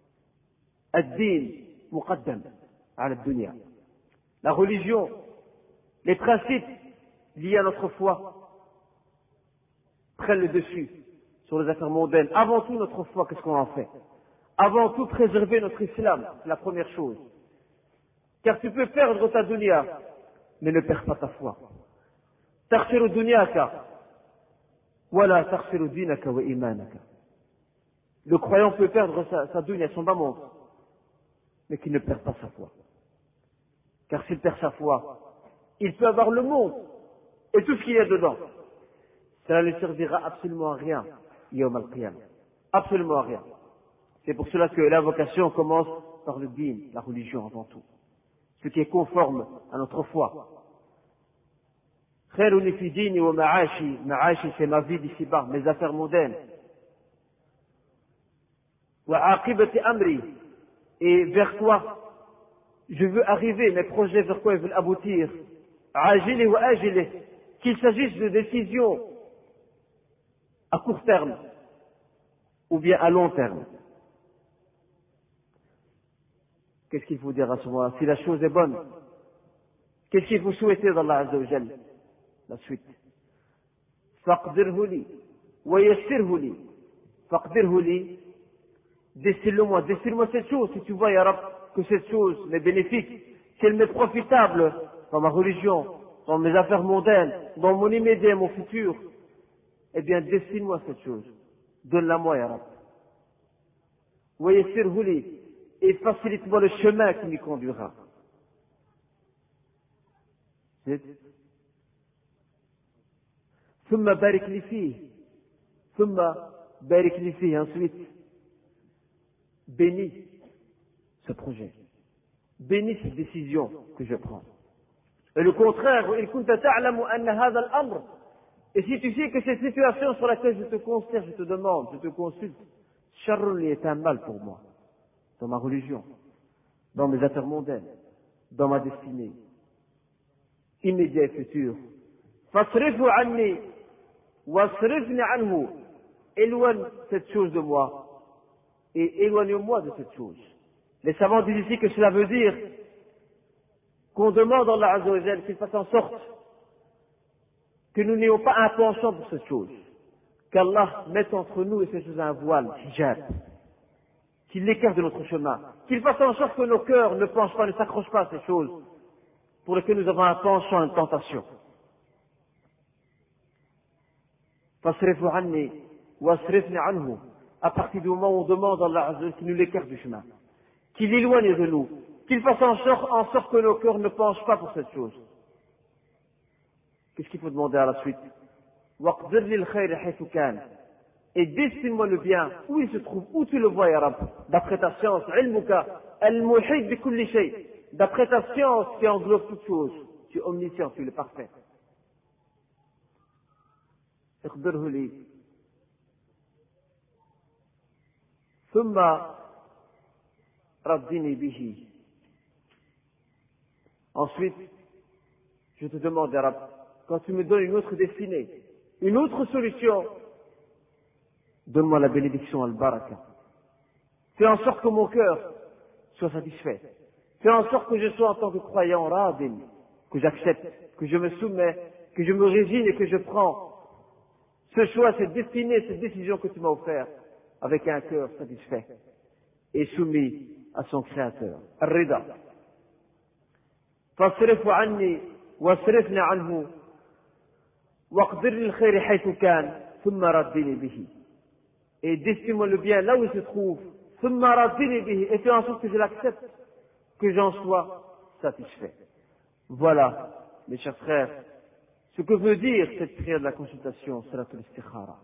الدين مقدم على الدنيا. La religion, les principes liés à notre foi prennent le dessus sur les affaires mondaines. Avant tout, notre foi, qu'est-ce qu'on en fait? Avant tout, préserver notre islam, c'est la première chose. Car tu peux perdre ta dunya, mais ne perds pas ta foi. Takhsiru dunyaka, wala takhsiru dinaka wa imanaka. Le croyant peut perdre sa, sa dunya, son bas monde, mais qu'il ne perd pas sa foi. Car s'il perd sa foi, il peut avoir le monde et tout ce qu'il y a dedans. Cela ne servira absolument à rien, yawm al-qiyamah. Absolument à rien. C'est pour cela que l'invocation commence par le din, la religion avant tout. ce qui est conforme à notre foi. Khairuni fi dini wa ma'ashi, ma'ashi c'est ma vie d'ici-bas, mes affaires mondaines. Wa aqibati amri, et vers quoi je veux arriver, mes projets vers quoi ils veulent aboutir. Ajili wa ajili, qu'il s'agisse de décisions à court terme ou bien à long terme. Qu'est-ce qu'il faut dire à ce moment-là? Si la chose est bonne, qu'est-ce qu'il faut souhaiter d'Allah Azza wa Jal? La suite. Faqdirhu li, wa yassirhu li. Faqdirhu li, dessine-le-moi, dessine-moi cette chose, si tu vois, ya Rab, que cette chose m'est bénéfique, qu'elle m'est profitable dans ma religion, dans mes affaires mondaines, dans mon immédiat, mon futur, eh bien, dessine-moi cette chose. Donne-la-moi, ya Rab. Wa yassirhu li, et facilite-moi le chemin qui m'y conduira. ثم بارك لي فيه ثم بارك لي فيه ensuite bénis ce projet, bénis cette décision que je prends. Et le contraire, وإن كنت تعلم أن هذا الأمر, et si tu sais que cette situation sur laquelle je te conseille, je te demande, je te consulte, شر لي est un mal pour moi, dans ma religion, dans mes affaires mondaines, dans ma destinée, immédiat et futur. فاصرفه عني واصرفني عنه, éloigne cette chose de moi et éloigne-moi de cette chose. Les savants disent ici que cela veut dire qu'on demande à Allah Azza wa Jal qu'il fasse en sorte que nous n'ayons pas un penchant pour cette chose, qu'Allah mette entre nous et cette chose un voile, hijab, qu'il l'écarte de notre chemin, qu'il fasse en sorte que nos cœurs ne penchent pas, ne s'accrochent pas à ces choses pour lesquelles nous avons un penchant, une tentation. فاصرفه عني واصرفني عنه, à partir du moment où on demande à Allah Azza wa Jal qu'il nous l'écarte du chemin, qu'il l'éloigne de nous, qu'il fasse en sorte, en sorte que nos cœurs ne penchent pas pour cette chose. Qu'est-ce qu'il faut demander à la suite? وَاقْدِرْ لِلْخَيْرِ حَيْثُ كَانَ, et destine-moi le bien où il se trouve, où tu le vois, ya Rab, d'après ta science, ilmuka al-muhit bi kulli shay, d'après ta science qui englobe toutes choses, tu es omniscient, tu es le parfait. اقدره لي ثم ردني به. Ensuite, je te demande, ya Rab, quand tu me donnes une autre destinée, une autre solution, donne-moi la bénédiction al-baraka. Fais en sorte que mon cœur soit satisfait. Fais en sorte que je sois en tant que croyant radin, que j'accepte, que je me soumets, que je me résigne et que je prends ce choix, cette destinée, cette décision que tu m'as offerte avec un cœur satisfait et soumis à son Créateur. Ar-Rida. فاصرف عني واصرفني عنه واقدر للخير حيث كان ثم ردني به. Et destine-moi le bien là où il se trouve. ثم ردني به. Et fais en sorte que je l'accepte, que j'en sois satisfait. Voilà, mes chers frères, ce que veut dire cette prière de la consultation, Salatul Istikhara.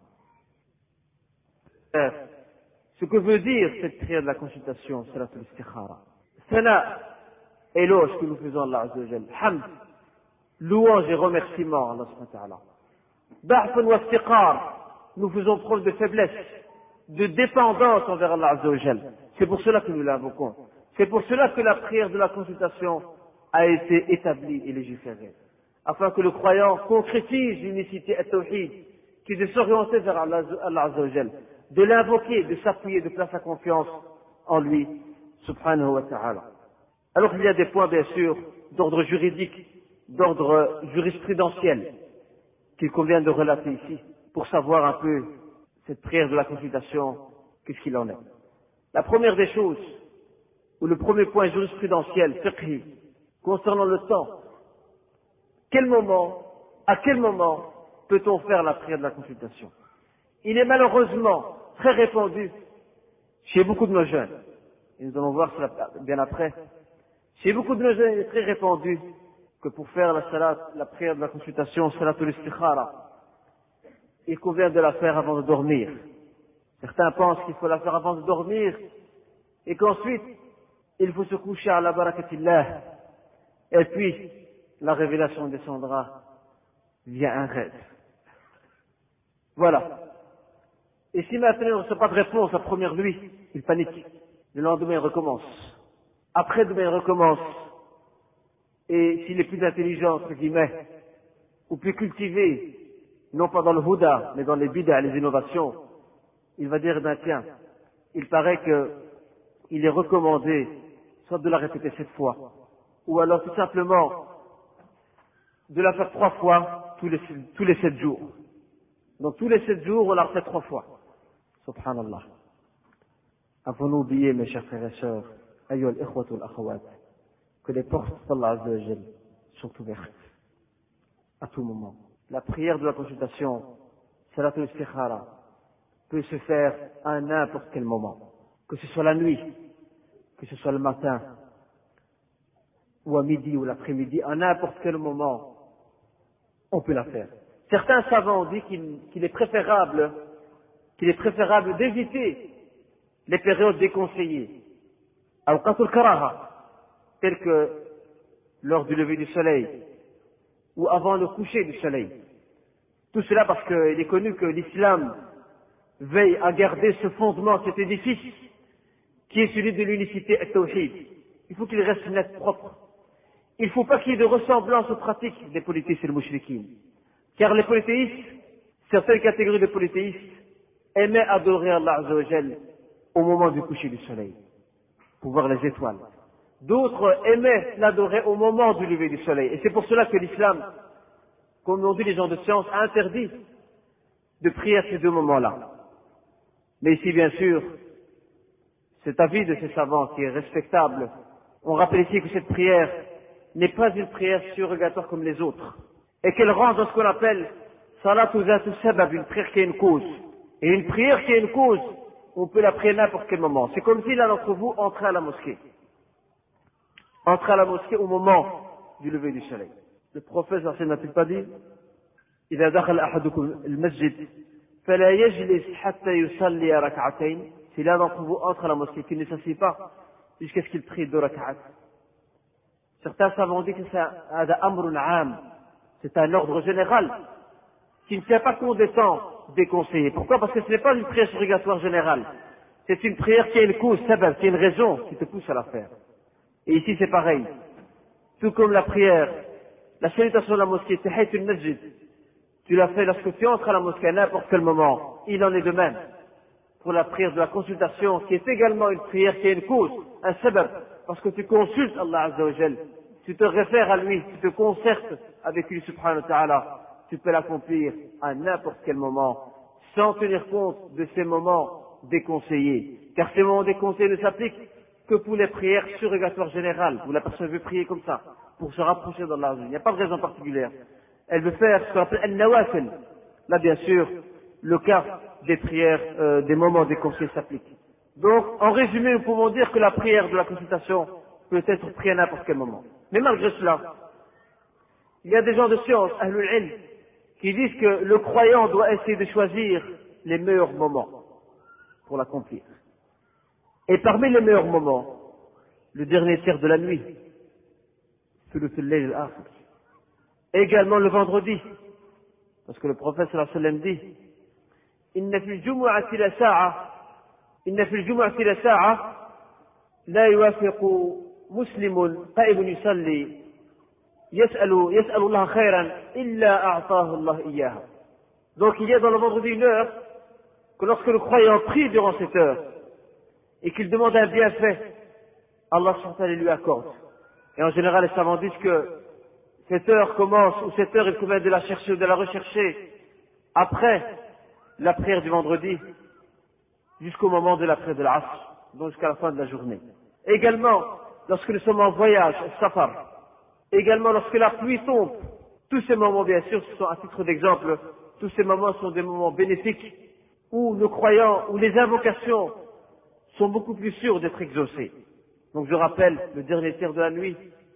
Ce que veut dire cette prière de la consultation, Salatul Istikhara. Sana, éloge que nous faisons à Allah Azza wa Jal. Hamd, louange et remerciement à Allah subhanahu wa ta'ala. Ba'fun wa istiqar, nous faisons preuve de faiblesse, de dépendance envers Allah Azza wa Jal. C'est pour cela que nous l'invoquons. C'est pour cela que la prière de la consultation a été établie et légiférée, afin que le croyant concrétise l'unicité et tawhid, qui est de s'orienter vers Allah, Allah Azza wa Jal, de l'invoquer, de s'appuyer, de placer sa confiance en lui, subhanahu wa ta'ala. Alors il y a des points, bien sûr, d'ordre juridique, d'ordre jurisprudentiel, qu'il convient de relater ici, pour savoir un peu cette prière de la consultation, qu'est-ce qu'il en est. La première des choses, ou le premier point jurisprudentiel, fiqhi, concernant le temps, quel moment, à quel moment peut-on faire la prière de la consultation? Il est malheureusement très répandu chez beaucoup de nos jeunes, et nous allons voir cela bien après, chez beaucoup de nos jeunes, il est très répandu que pour faire la salat, la prière de la consultation, salatul istikhara, il convient de la faire avant de dormir. Certains pensent qu'il faut la faire avant de dormir, et qu'ensuite, il faut se coucher à la barakatillah, Et puis, la révélation descendra via un rêve. Voilà. Et si maintenant il ne reçoit pas de réponse la première nuit, il panique. Le lendemain, il recommence. Après demain, il recommence. Et s'il est plus intelligent, entre guillemets, ou plus cultivé, non pas dans le Houda, mais dans les bid'a, les innovations, il va dire, ben tiens, il paraît que il est recommandé soit de la répéter sept fois, ou alors tout simplement de la faire trois fois tous les, tous les sept jours. Donc tous les sept jours, on la refait trois fois. Subhanallah. Avons-nous oublié, mes chers frères et sœurs, ayyuha al-ikhwatu al-akhawat, que les portes d'Allah Azza wa Jal sont ouvertes à tout moment. La prière de la consultation, salatul istikhara, peut se faire à n'importe quel moment. Que ce soit la nuit, que ce soit le matin, ou à midi ou l'après-midi, à n'importe quel moment, on peut la faire. Certains savants ont dit qu'il, qu'il est préférable, qu'il est préférable d'éviter les périodes déconseillées, awqatul karaha, telles que lors du lever du soleil, ou avant le coucher du soleil. Tout cela parce qu'il est connu que l'islam veille à garder ce fondement, cet édifice, qui est celui de l'unicité et tawhid. Il faut qu'il reste net, propre. Il ne faut pas qu'il y ait de ressemblance aux pratiques des polythéistes et des mouchriquines. Car les polythéistes, certaines catégories de polythéistes, aimaient adorer Allah Azza wa Jal au moment du coucher du soleil, pour voir les étoiles. D'autres aimaient l'adorer au moment du lever du soleil. Et c'est pour cela que l'islam, comme l'ont dit les gens de science, a interdit de prier à ces deux moments-là. Mais ici, bien sûr, cet avis de ces savants qui est respectable, on rappelle ici que cette prière n'est pas une prière surrogatoire comme les autres, et qu'elle rentre dans ce qu'on appelle salatu zatu sabab, une prière qui a une cause. Et une prière qui a une cause, on peut la prier à n'importe quel moment. C'est comme si l'un d'entre vous entrait à la mosquée. Entrait à la mosquée au moment du lever du soleil. Le prophète n'a-t-il pas dit إذا دخل أحدكم المسجد فلا يجلس حتى يصلي ركعتين. Si l'un d'entre vous entre à la mosquée, qu'il ne s'assied pas jusqu'à ce qu'il prie deux rak'at. Certains savants disent que c'est un amrun am, c'est un ordre général qui ne tient pas compte des temps déconseillés. Pourquoi? Parce que ce n'est pas une prière surrogatoire générale. C'est une prière qui a une cause, sabab, qui a une raison qui te pousse à la faire. Et ici c'est pareil. Tout comme la prière, la salutation de la mosquée, tahiyatul masjid, tu l'as fait lorsque tu entres à la mosquée à n'importe quel moment. Il en est de même pour la prière de la consultation, qui est également une prière qui a une cause, un sabab, parce que tu consultes Allah Azza wa Jal, tu te réfères à lui, tu te concertes avec lui subhanahu wa ta'ala, tu peux l'accomplir à n'importe quel moment, sans tenir compte de ces moments déconseillés. Car ces moments déconseillés ne s'appliquent que pour les prières surrogatoires générales, où la personne veut prier comme ça, pour se rapprocher d'Allah. Il n'y a pas de raison particulière. Elle veut faire ce qu'on appelle al-nawafil. Là, bien sûr, le cas des prières, euh, des moments déconseillés s'applique. Donc, en résumé, nous pouvons dire que la prière de la consultation peut être priée à n'importe quel moment. Mais malgré cela, il y a des gens de science, ahlul ilm, qui disent que le croyant doit essayer de choisir les meilleurs moments pour l'accomplir. Et parmi les meilleurs moments, le dernier tiers de la nuit, thuluthul layl al-akhir, également le vendredi, parce que le prophète sallallahu alayhi wa sallam dit إن في الجمعة لساعة إن في الجمعة لساعة لا يوافق مسلم قائم يصلي يسأل يسأل الله خيرا إلا أعطاه الله إياها. Donc il y a dans le vendredi une heure que lorsque le croyant prie durant cette heure et qu'il demande un bienfait, Allah subhanahu wa ta'ala lui accorde. Et en général, les savants disent que cette heure commence, ou cette heure il convient de la chercher ou de la rechercher après la prière du vendredi jusqu'au moment de la prière de l'Asr, donc jusqu'à la fin de la journée. Également, lorsque nous sommes en voyage, au safar, également lorsque la pluie tombe, tous ces moments, bien sûr, ce sont à titre d'exemple, tous ces moments sont des moments bénéfiques où nos croyants, où les invocations sont beaucoup plus sûres d'être exaucées. Donc je rappelle le dernier tiers de la nuit,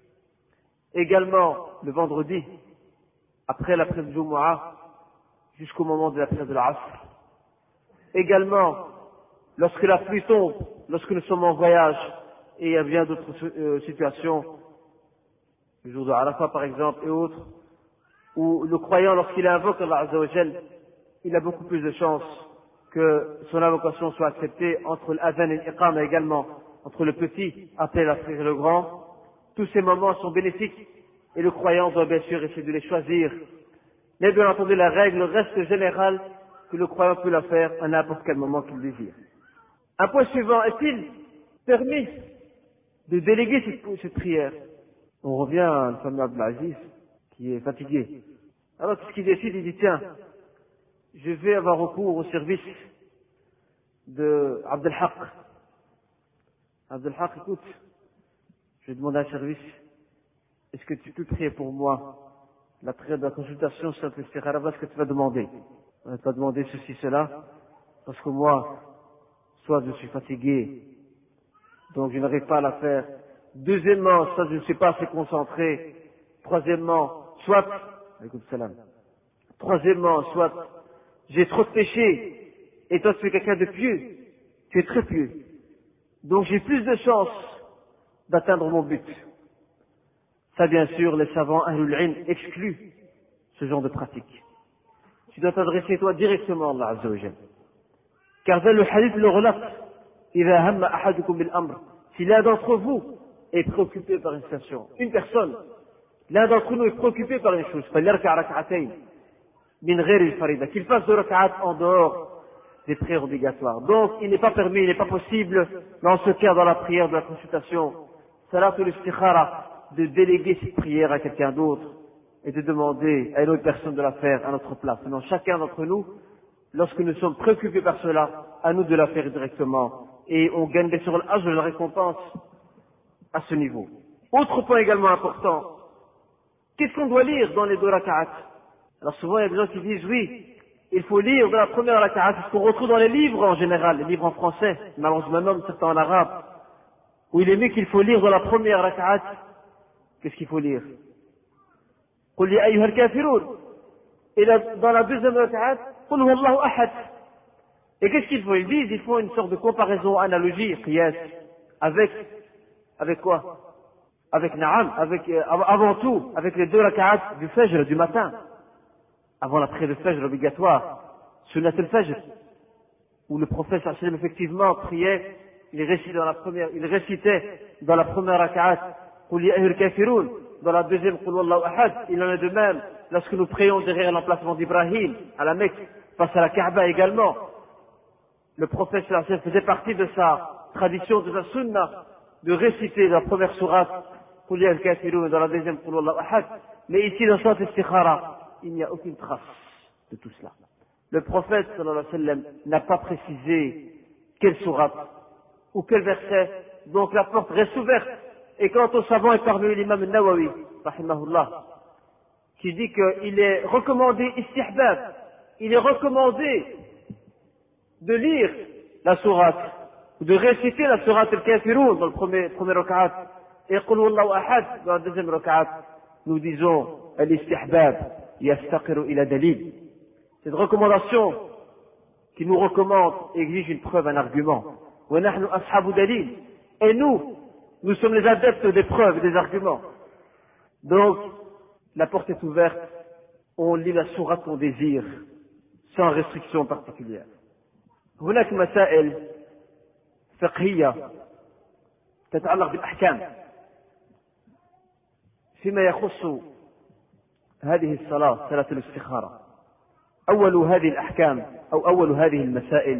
également le vendredi, après la prière du Jumu'ah, jusqu'au moment de la prière de l'Asr. Également, lorsque la pluie tombe, lorsque nous sommes en voyage, et il y a bien d'autres euh, situations, le jour de Arafat par exemple et autres, où le croyant lorsqu'il invoque Allah Azza wa Jal, il a beaucoup plus de chances que son invocation soit acceptée entre l'adhan et l'iqama également, entre le petit appel à prier le grand. Tous ces moments sont bénéfiques et le croyant doit bien sûr essayer de les choisir. Mais bien entendu, la règle reste générale que le croyant peut la faire à n'importe quel moment qu'il désire. Un point suivant, est-il permis de déléguer cette, cette prière? On revient à le fameux Abdelaziz qui est fatigué. Alors qu'est-ce qu'il décide? Il dit tiens, je vais avoir recours au service de Abdelhaq. Abdelhaq, écoute, je vais demander un service. Est-ce que tu peux prier pour moi la prière de la consultation sur l'istikhara? Voilà ce que tu vas demander. On va te demander ceci, cela, parce que moi, soit je suis fatigué, donc je n'arrive pas à la faire. Deuxièmement, soit je ne suis pas assez concentré. Troisièmement, soit, écoute salam. Troisièmement, soit j'ai trop de péchés, et toi tu es quelqu'un de pieux, tu es très pieux. Donc j'ai plus de chances d'atteindre mon but. Ça, bien sûr, les savants Ahlul Ilm excluent ce genre de pratique. Tu dois t'adresser toi directement à Allah Azza wa Jal. Car le hadith le relate. إذا هم أحدكم بالأمر. Si l'un d'entre vous est préoccupé par une situation, une personne, l'un d'entre nous est préoccupé par une chose, فليركع ركعتين من غير الفريضة, qu'il fasse deux rak'at en dehors des prières obligatoires. Donc, il n'est pas permis, il n'est pas possible, dans ce cas, dans la prière de la consultation, salatul istikhara, de déléguer cette prière à quelqu'un d'autre et de demander à une autre personne de la faire à notre place. Sinon, chacun d'entre nous, lorsque nous sommes préoccupés par cela, à nous de la faire directement. Et on gagne sur l'âge de la récompense à ce niveau. Autre point également important, qu'est-ce qu'on doit lire dans les deux rak'at? Alors souvent il y a des gens qui disent oui, il faut lire dans la première rak'at, ce qu'on retrouve dans les livres en général, les livres en français, malheureusement même certains en arabe, où il est mis qu'il faut lire dans la première rak'at. Qu'est-ce qu'il faut lire? قل يا أيها الكافرون. Et dans la deuxième rak'at, قل هو الله أحد. Et qu'est-ce qu'ils font? Ils disent, ils font une sorte de comparaison, analogie, qiyas, avec, avec quoi? Avec Na'am, avec, euh, avant tout, avec les deux rak'at du Fajr, du matin. Avant la prière de Fajr obligatoire, Sunnat al-Fajr, où le prophète sallallahu alayhi wa sallam effectivement priait, il récitait dans la première, il récitait dans la première rak'at, Qul ya ayyuhal kafirun, dans la deuxième, Qul wallahu ahad. Il en est de même lorsque nous prions derrière l'emplacement d'Ibrahim, à la Mecque, face à la Kaaba également. Le prophète sallallahu alayhi wa sallam faisait partie de sa tradition, de sa sunna, de réciter la première sourate, Qul ya ayyuhal kafirun, dans la deuxième, Qul wallahu ahad. Mais ici, dans Surat al-Istikhara, il n'y a aucune trace de tout cela. Le prophète sallallahu alayhi wa sallam n'a pas précisé quelle sourate ou quel verset, donc la porte reste ouverte. Et quant aux savants et parmi l'imam Nawawi, rahimahullah, qui dit qu'il est recommandé istihbab, il est recommandé de lire la sourate, ou de réciter la sourate al-Kafirun dans le premier, premier rak'at, et Qul wallahu ahad dans la deuxième rak'at. Nous disons al-istihbab yastaqiru ila dalil. Cette recommandation qui nous recommande exige une preuve, un argument. Wa nahnu ashabu dalil. Et nous, nous sommes les adeptes des preuves et des arguments. Donc, la porte est ouverte, on lit la sourate qu'on désire, sans restriction particulière. هناك مسائل فقهية تتعلق بالأحكام فيما يخص هذه الصلاة، صلاة الاستخارة. أول هذه الأحكام أو أول هذه المسائل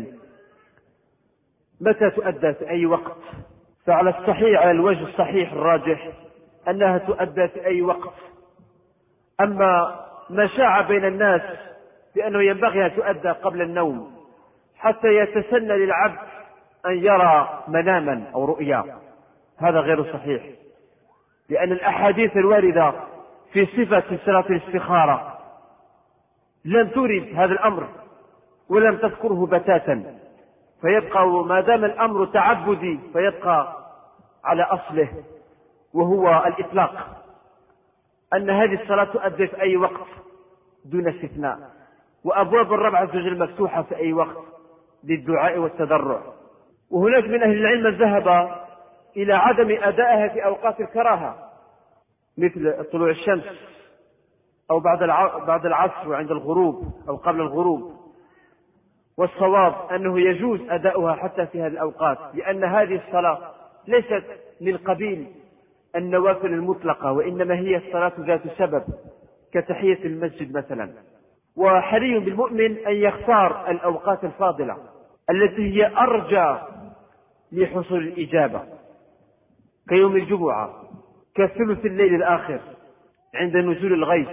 متى تؤدى في أي وقت؟ فعلى الصحيح، على الوجه الصحيح الراجح أنها تؤدى في أي وقت. أما ما شاع بين الناس بأنه ينبغي أن تؤدى قبل النوم حتى يتسنى للعبد أن يرى مناما أو رؤيا، هذا غير صحيح، لأن الأحاديث الواردة في صفة صلاة الاستخارة لم ترد هذا الأمر ولم تذكره بتاتا، فيبقى ما دام الأمر تعبدي فيبقى على أصله وهو الإطلاق، أن هذه الصلاة تؤدى في أي وقت دون استثناء، وأبواب الرب عز وجل مفتوحة في أي وقت للدعاء والتضرع. وهناك من أهل العلم ذهب إلى عدم أدائها في أوقات الكراهة، مثل طلوع الشمس أو بعد بعد العصر وعند الغروب أو قبل الغروب. والصواب أنه يجوز أداؤها حتى في هذه الأوقات، لأن هذه الصلاة ليست من قبيل النوافل المطلقة، وإنما هي الصلاة ذات سبب كتحية المسجد مثلا. وحري بالمؤمن أن يختار الأوقات الفاضلة التي هي أرجى لحصول الإجابة، كيوم الجمعة، كثلث الليل الآخر عند نزول الغيث،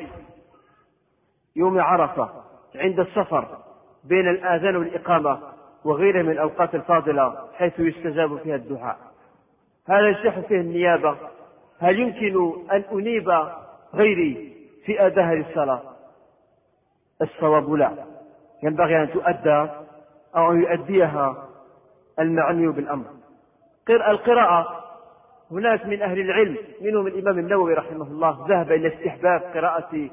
يوم عرفة، عند السفر بين الآذان والإقامة، وغيرها من الأوقات الفاضلة حيث يستجاب فيها الدعاء. هذا يصح فيه النيابة. هل يمكن أن أنيب غيري في أداء هذه الصلاة؟ الصواب لا، ينبغي أن تؤدى أو أن يؤديها المعني بالأمر. القراءة، هناك من أهل العلم منهم الإمام النووي رحمه الله ذهب إلى استحباب قراءة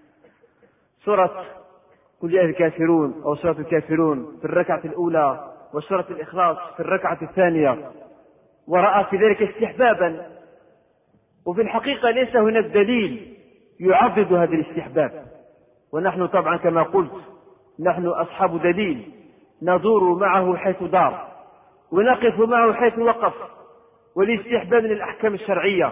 سورة قل يا أيها الكافرون أو سورة الكافرون في الركعة الأولى وسورة الإخلاص في الركعة الثانية، ورأى في ذلك استحبابا. وفي الحقيقة ليس هناك دليل يعضد هذا الاستحباب، ونحن طبعا كما قلت نحن أصحاب دليل، ندور معه حيث دار ونقف معه حيث وقف. والاستحباب من الأحكام الشرعية،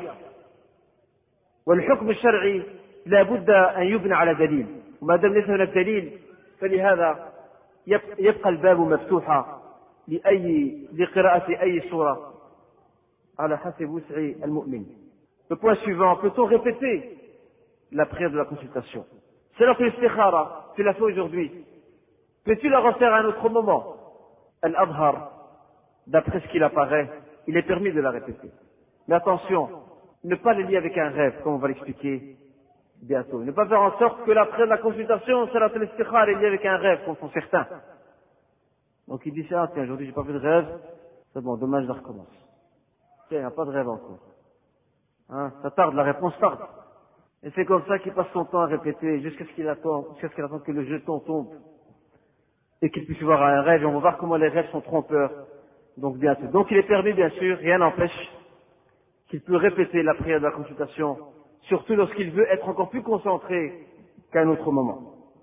والحكم الشرعي لا بد أن يبنى على دليل، وما دام ليس هناك دليل فلهذا يبقى الباب مفتوحا لأي لقراءة أي سورة على حسب وسع المؤمن. Le point suivant, peut-on répéter la prière de la consultation? C'est là que l'istikhara, tu l'as fait aujourd'hui. Peux-tu la refaire à un autre moment? Al-Adhar, d'après ce qu'il apparaît, il est permis de la répéter. Mais attention, ne pas le lier avec un rêve, comme on va l'expliquer bientôt. Ne pas faire en sorte que la prière de la consultation, salat al-istikhara, est liée avec un rêve, comme font certains. Donc il dit ça, tiens, aujourd'hui j'ai pas fait de rêve, c'est bon, demain je la recommence. Tiens, il n'y a pas de rêve encore. Hein, ça tarde, la réponse tarde. Et c'est comme ça qu'il passe son temps à répéter jusqu'à ce qu'il attend, jusqu'à ce qu'il attend que le jeton tombe et qu'il puisse voir un rêve. Et on va voir comment les rêves sont trompeurs. Donc bientôt. Donc il est permis, bien sûr, rien n'empêche qu'il peut répéter la prière de la consultation, surtout lorsqu'il veut être encore plus concentré qu'à un autre moment.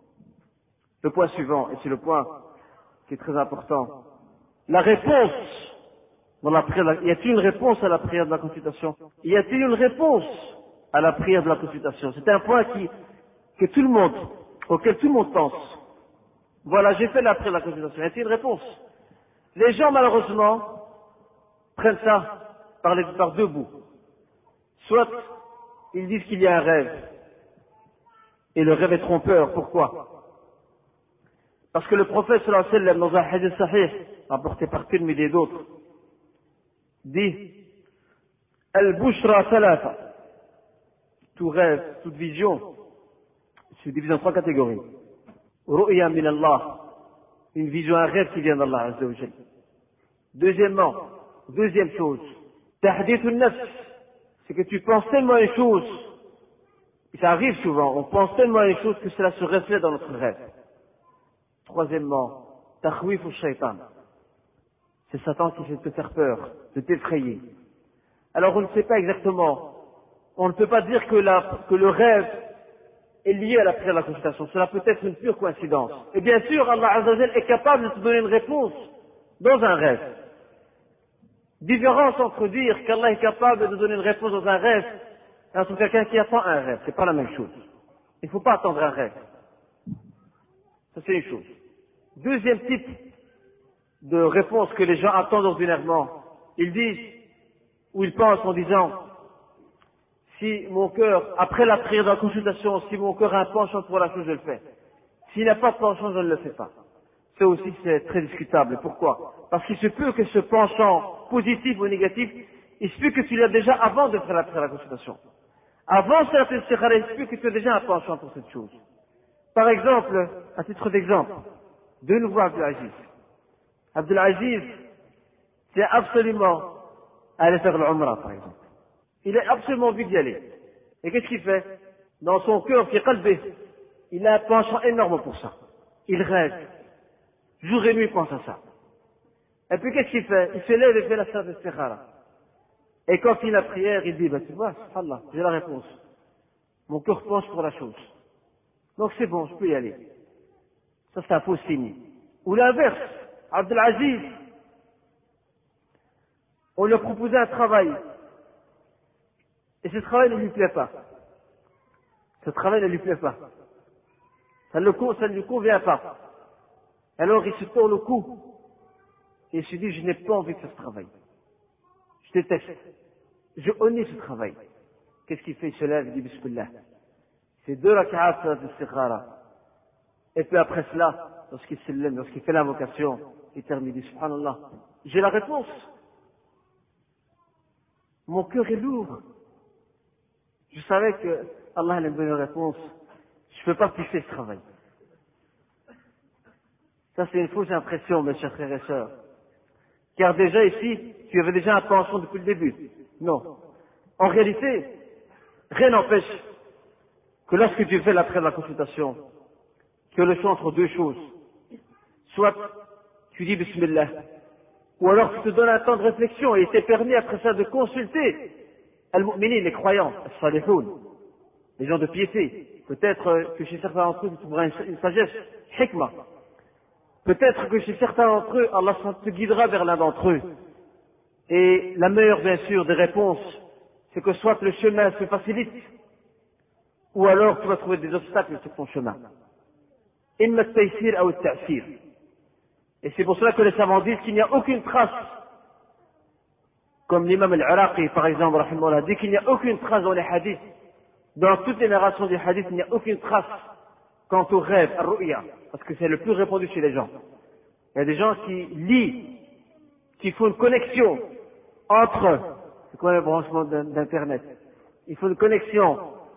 Le point suivant, et c'est le point qui est très important, la réponse dans la prière. Y a-t-il une réponse à la prière de la consultation? Y a-t-il une réponse à la prière de la consultation? C'est un point qui, que tout le monde, auquel tout le monde pense. Voilà, j'ai fait la prière de la consultation. Y a-t-il une réponse? Les gens, malheureusement, prennent ça par, les, par deux bouts. Soit ils disent qu'il y a un rêve, et le rêve est trompeur. Pourquoi? Parce que le prophète sallallahu alayhi wa sallam, dans un hadith sahih, rapporté par Tirmidhi et d'autres, dit Al-Bushra Thalatha. Tout rêve, toute vision, se divise en trois catégories. Ru'ya min Allah, une vision, un rêve qui vient d'Allah Azza wa Jal. Deuxièmement, deuxième chose, Tahdith al-Nafs, c'est que tu penses tellement à une chose, et ça arrive souvent, on pense tellement à une chose que cela se reflète dans notre rêve. Troisièmement, Takhwif al-Shaytan, c'est Satan qui fait te faire peur, de t'effrayer. Alors on ne sait pas exactement, on ne peut pas dire que, la, que le rêve est lié à la prière de la consultation. Cela peut être une pure coïncidence. Et bien sûr, Allah Azza wa Jal est capable de te donner une réponse dans un rêve. Différence entre dire qu'Allah est capable de donner une réponse dans un rêve et entre quelqu'un qui attend un rêve. C'est pas la même chose. Il ne faut pas attendre un rêve. Ça c'est une chose. Deuxième type de réponse que les gens attendent ordinairement. Ils disent, ou ils pensent en disant, si mon cœur, après la prière de la consultation, si mon cœur a un penchant pour la chose, je le fais. S'il n'a pas de penchant, je ne le fais pas. Ça aussi, c'est très discutable. Pourquoi? Parce qu'il se peut que ce penchant, positif ou négatif, il se peut que tu l'as déjà avant de faire la prière de la consultation. Avant cette istikhara, il se peut que tu aies déjà un penchant pour cette chose. Par exemple, à titre d'exemple, de nouveau Abdelaziz. Abdelaziz, c'est absolument aller faire l'Umrah, par exemple. Il a absolument envie d'y aller. Et qu'est-ce qu'il fait? Dans son cœur, qui est qalbi, il a un penchant énorme pour ça. Il rêve. Jour et nuit, il pense à ça. Et puis qu'est-ce qu'il fait? Il se lève et fait la salat istikhara. Et quand il a la prière, il dit, bah tu vois, subhanallah, j'ai la réponse. Mon cœur penche pour la chose. Donc c'est bon, je peux y aller. Ça c'est un faux signe. Ou l'inverse, Abdelaziz, on lui a proposé un travail. Et ce travail ne lui plaît pas. Ce travail ne lui plaît pas. Ça ne, ça ne lui convient pas. Alors il se tourne le cou. Et il se dit, je n'ai pas envie de faire ce travail. Je déteste. Je honnais ce travail. Qu'est-ce qu'il fait? Il se lève, il dit Bismillah. C'est deux rak'at de istikhara. Et puis après cela, lorsqu'il se lève, lorsqu'il fait l'invocation, il termine, il dit Subhanallah. J'ai la réponse. Mon cœur est lourd. Je savais que Allah allait me donner une réponse. Je ne peux pas pousser ce travail. Ça, c'est une fausse impression, mes chers frères et sœurs. Car déjà ici, tu avais déjà un penchant depuis le début. Non. En réalité, rien n'empêche que lorsque tu fais l'après de la consultation, tu as le choix entre deux choses. Soit tu dis Bismillah, ou alors tu te donnes un temps de réflexion et il t'est permis après ça de consulter Al-Mu'minin, les croyants, As-Salihoun, les gens de piété. Peut-être que chez certains d'entre eux, tu trouveras une, une sagesse, hikmah. Peut-être que chez certains d'entre eux, Allah te guidera vers l'un d'entre eux. Et la meilleure, bien sûr, des réponses, c'est que soit le chemin se facilite, ou alors tu vas trouver des obstacles sur ton chemin. Imma at-taysir ou at-ta'sir. Et c'est pour cela que les savants disent qu'il n'y a aucune trace, comme l'imam al-Iraqi, par exemple, rahimahullah, dit qu'il n'y a aucune trace dans les hadiths. Dans toutes les narrations des hadiths, il n'y a aucune trace quant au rêve, al-ru'ya, parce que c'est le plus répandu chez les gens. Il y a des gens qui lisent, qu'il faut une connexion entre, c'est quoi le branchement d'internet? Il faut une connexion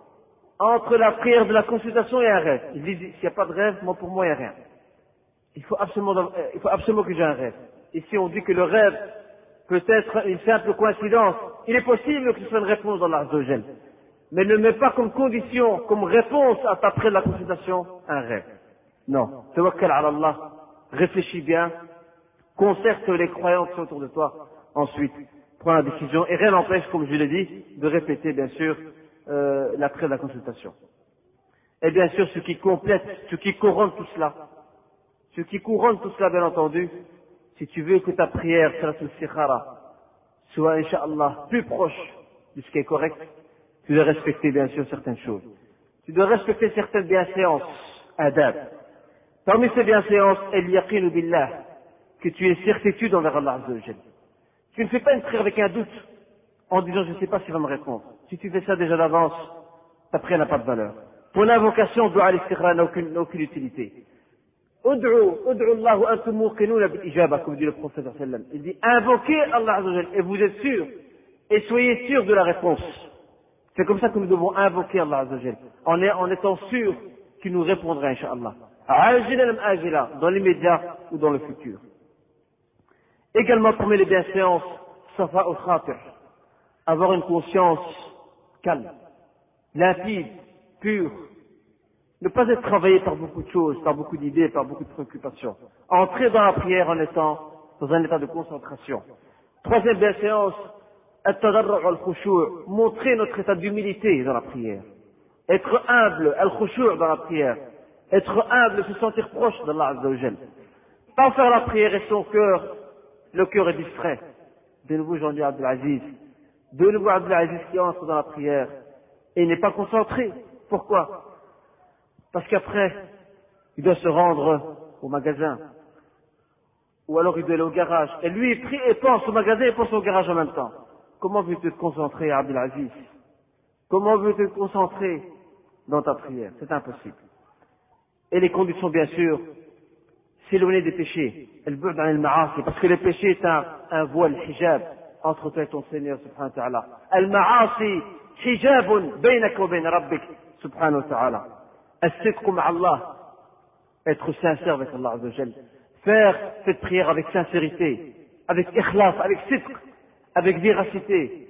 entre la prière de la consultation et un rêve. Ils disent, s'il n'y a pas de rêve, moi pour moi il n'y a rien. Il faut absolument, il faut absolument que j'ai un rêve. Ici on dit que le rêve peut être une simple coïncidence. Il est possible que ce soit une réponse dans l'Azza wa Jal. Mais ne mets pas comme condition, comme réponse à ta prière de la consultation, un rêve. Non. Tawakkal ala Allah. Réfléchis bien. Concerte les croyants qui sont autour de toi. Ensuite, prends la décision. Et rien n'empêche, comme je l'ai dit, de répéter, bien sûr, euh, la prière de la consultation. Et bien sûr, ce qui complète, ce qui couronne tout cela, ce qui couronne tout cela, bien entendu, si tu veux que ta prière, Salatul Istikhara, soit, Inch'Allah, plus proche de ce qui est correct, tu dois respecter, bien sûr, certaines choses. Tu dois respecter certaines bienséances, adab. Parmi ces bienséances, el-yaqinu billah, que tu aies certitude envers Allah Azza wa Jal. Tu ne fais pas une prière avec un doute, en disant, je ne sais pas s'il va me répondre. Si tu fais ça déjà d'avance, ta prière n'a pas de valeur. Ton invocation, dua al-istikhara, n'a aucune, n'a aucune utilité. Ud'u, ud'u Allah wa antum muqinuna bil ijaba, comme dit le prophète sallallahu alayhi wa sallam. Il dit, invoquez Allah Azza wa Jal, et vous êtes sûrs, et soyez sûrs de la réponse. C'est comme ça que nous devons invoquer Allah Azza wa Jal, en, en étant sûrs qu'il nous répondra, Inch'Allah. Ajilan am ajila, dans l'immédiat ou dans le futur. Également, parmi les bienséances, safa au khatir, avoir une conscience calme, limpide, pure, ne pas être travaillé par beaucoup de choses, par beaucoup d'idées, par beaucoup de préoccupations. Entrer dans la prière en étant dans un état de concentration. Troisième bienséance, at-tadarru' al-khushu', montrer notre état d'humilité dans la prière. Être humble, al-khushu' dans la prière. Être humble, se sentir proche d'Allah Azza wa Jal. Pas faire la prière et son cœur, le cœur est distrait. De nouveau, j'en dis à Abdelaziz. De nouveau, Abdelaziz qui entre dans la prière et il n'est pas concentré. Pourquoi? Parce qu'après, il doit se rendre au magasin. Ou alors il doit aller au garage. Et lui, il prie et pense au magasin et pense au garage en même temps. Comment veux-tu te concentrer, Abdelaziz? Comment veux-tu te concentrer dans ta prière? C'est impossible. Et les conditions, bien sûr, s'éloigner des péchés. El-bu'd an al-ma'asi, parce que les péchés est un, un voile, hijab, entre toi et ton Seigneur, subhanahu wa ta'ala. Al-ma'asi, hijabun, baynaka wa bayna rabbik, subhanahu wa ta'ala. As-sidqu ma'allah, être sincère avec Allah Azza wa Jal. Faire cette prière avec sincérité, avec ikhlas, avec sidq, avec véracité.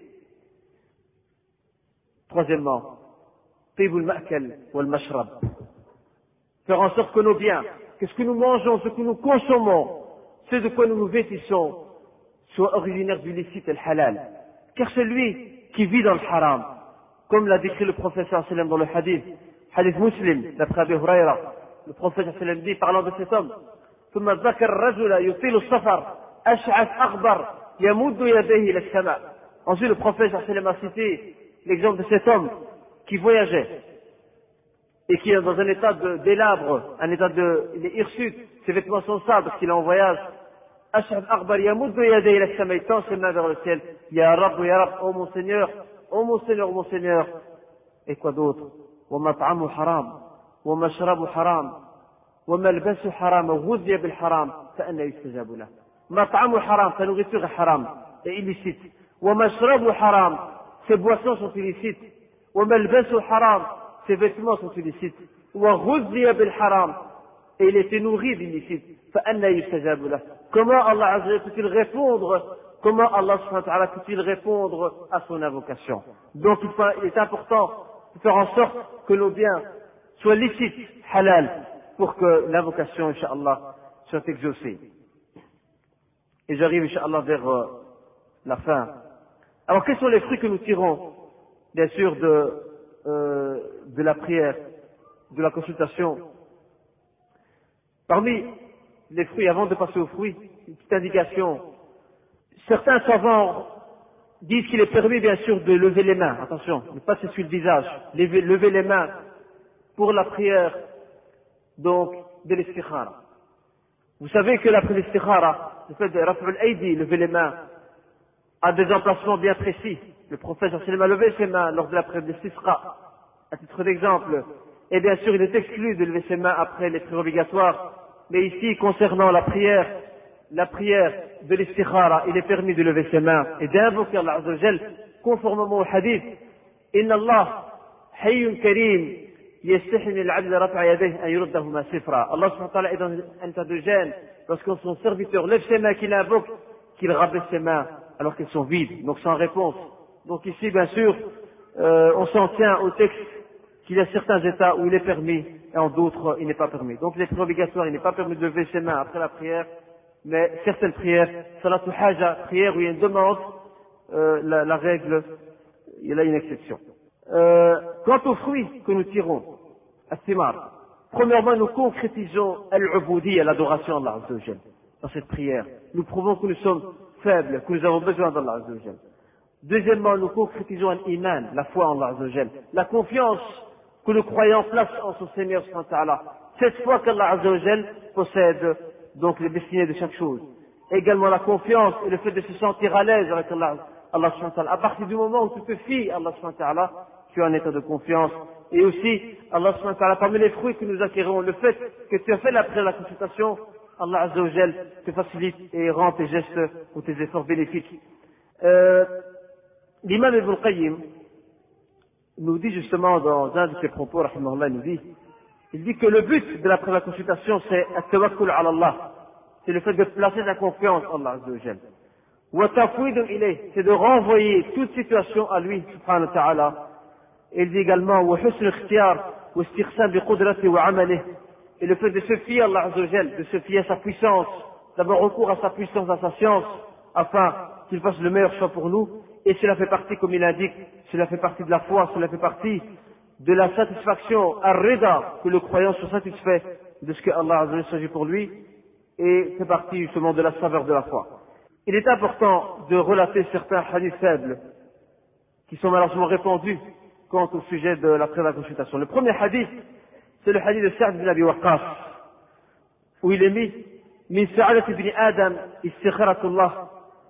Troisièmement, tibul ma'kal wal mashrab. Faire en sorte que nos biens, que ce que nous mangeons, ce que nous consommons, ce de quoi nous nous vêtissons, soit originaire du licite et le halal. Car celui qui vit dans le haram, comme l'a décrit le prophète sallallahu alayhi wa sallam dans le hadith, hadith muslim, d'après Abu Huraira, le prophète sallallahu alayhi wa sallam dit, parlant de cet homme, ثم ذكر الرجل يطيل السفر أشعث أغبر يمد يديه إلى السماء. Ensuite, le prophète sallallahu alayhi wa sallam a cité l'exemple de cet homme qui voyageait et qui est dans un état de délabre, un état de, il est hirsute, ses vêtements sont sales parce qu'il est en voyage. أشعث أغبر يمد يديه إلى السماء, il tend ses mains vers le ciel. Ya Rabb, Ya Rabb, oh mon Seigneur, oh mon Seigneur, oh mon Seigneur. Et quoi d'autre? ومطعمه حرام ومشربه حرام وملبسه حرام وغذي بالحرام فأنى يستجاب له. مطعمه حرام, sa nourriture est haram et illicite. ومشربه حرام, ses boissons sont illicites. وملبسه حرام, ses vêtements sont illicites. وغذي بالحرام, et il était nourri d'illicite. فأنى يستجاب له. Comment Allah Azza wa Jalla peut-il répondre? Comment Allah subhanahu wa ta'ala peut-il répondre à son invocation? Donc il, faut, il est important de faire en sorte que nos biens soient licites, halal, pour que l'invocation, Inch'Allah, soit exaucée. Et j'arrive, Inch'Allah, vers euh, la fin. Alors, quels sont les fruits que nous tirons, bien sûr, de, euh, de la prière, de la consultation? Parmi les fruits, avant de passer aux fruits, une petite indication. Certains savants disent qu'il est permis, bien sûr, de lever les mains. Attention, ne pas s'essuyer le visage. Lever, lever les mains pour la prière, donc, de l'istikhara. Vous savez que l'après l'istikhara, le fait de raf'ul aidi, lever les mains, a des emplacements bien précis. Le prophète sallallahu alayhi wa sallam a levé ses mains lors de la prière de l'istisqa, à titre d'exemple. Et bien sûr, il est exclu de lever ses mains après les prières obligatoires. Mais ici, concernant la prière, la prière de l'istikhara, il est permis de lever ses mains et d'invoquer Allah Azza wa Jal, conformément au hadith. Inna Allah hayyun karim yastahi min al-'abd raf'a yadayhi an yuruddahuma sifra. Allah subhanahu wa ta'ala est dans un état de gêne lorsque son serviteur lève ses mains, qu'il invoque, qu'il rabaisse ses mains alors qu'elles sont vides, donc sans réponse. Donc ici, bien sûr, euh, on s'en tient au texte qu'il y a certains états où il est permis et en d'autres il n'est pas permis. Donc les prières obligatoires, il n'est pas permis de lever ses mains après la prière, mais certaines prières, salatul haja, prière où il y a une demande, euh, la, la règle, il y a une exception. Euh, quant aux fruits que nous tirons, as-simar, premièrement nous concrétisons al-ubudi, l'adoration d'Allah Azza wa Jal dans cette prière. Nous prouvons que nous sommes faibles, que nous avons besoin d'Allah Azza wa Jal. Deuxièmement, nous concrétisons l'iman, la foi en Allah Azza wa Jal, la confiance que le croyant place en son Seigneur subhanahu wa ta'ala. Cette foi qu'Allah Azza wa Jal possède donc les destinées de chaque chose. Également la confiance et le fait de se sentir à l'aise avec Allah, Allah subhanahu wa ta'ala. À partir du moment où tu te fies à Allah subhanahu wa ta'ala, tu es en état de confiance. Et aussi, Allah subhanahu wa ta'ala, parmi les fruits que nous acquérons, le fait que tu as fait après la consultation, Allah Azza wa Jal te facilite et rend tes gestes ou tes efforts bénéfiques. Euh, L'imam Ibn Qayyim nous dit justement dans un de ses propos, rahimahullah, il nous dit, il dit que le but de la première consultation, c'est at-tawakkul ala Allah. C'est le fait de placer sa confiance en Allah Azza wa Jal. Wa tafwidun ilayh, c'est de renvoyer toute situation à lui, subhanahu wa ta'ala. Il dit également, wa husn ikhtiyar, wa istighsan bi qudrati wa amalih. Et le fait de se fier à Allah Azza wa Jal, de se fier à sa puissance, d'avoir recours à sa puissance, à sa science, afin qu'il fasse le meilleur choix pour nous. Et cela fait partie, comme il indique, cela fait partie de la foi, cela fait partie de la satisfaction, ar-rida, que le croyant soit satisfait de ce que Allah Azza wa Jal s'agit pour lui, et fait partie justement de la saveur de la foi. Il est important de relater certains hadiths faibles, qui sont malheureusement répandus quant au sujet de la prière de la consultation. Le premier hadith, c'est le hadith de Sa'd ibn Abi Waqqas, où il est mis, min sa'adat ibn Adam, istikharatullah,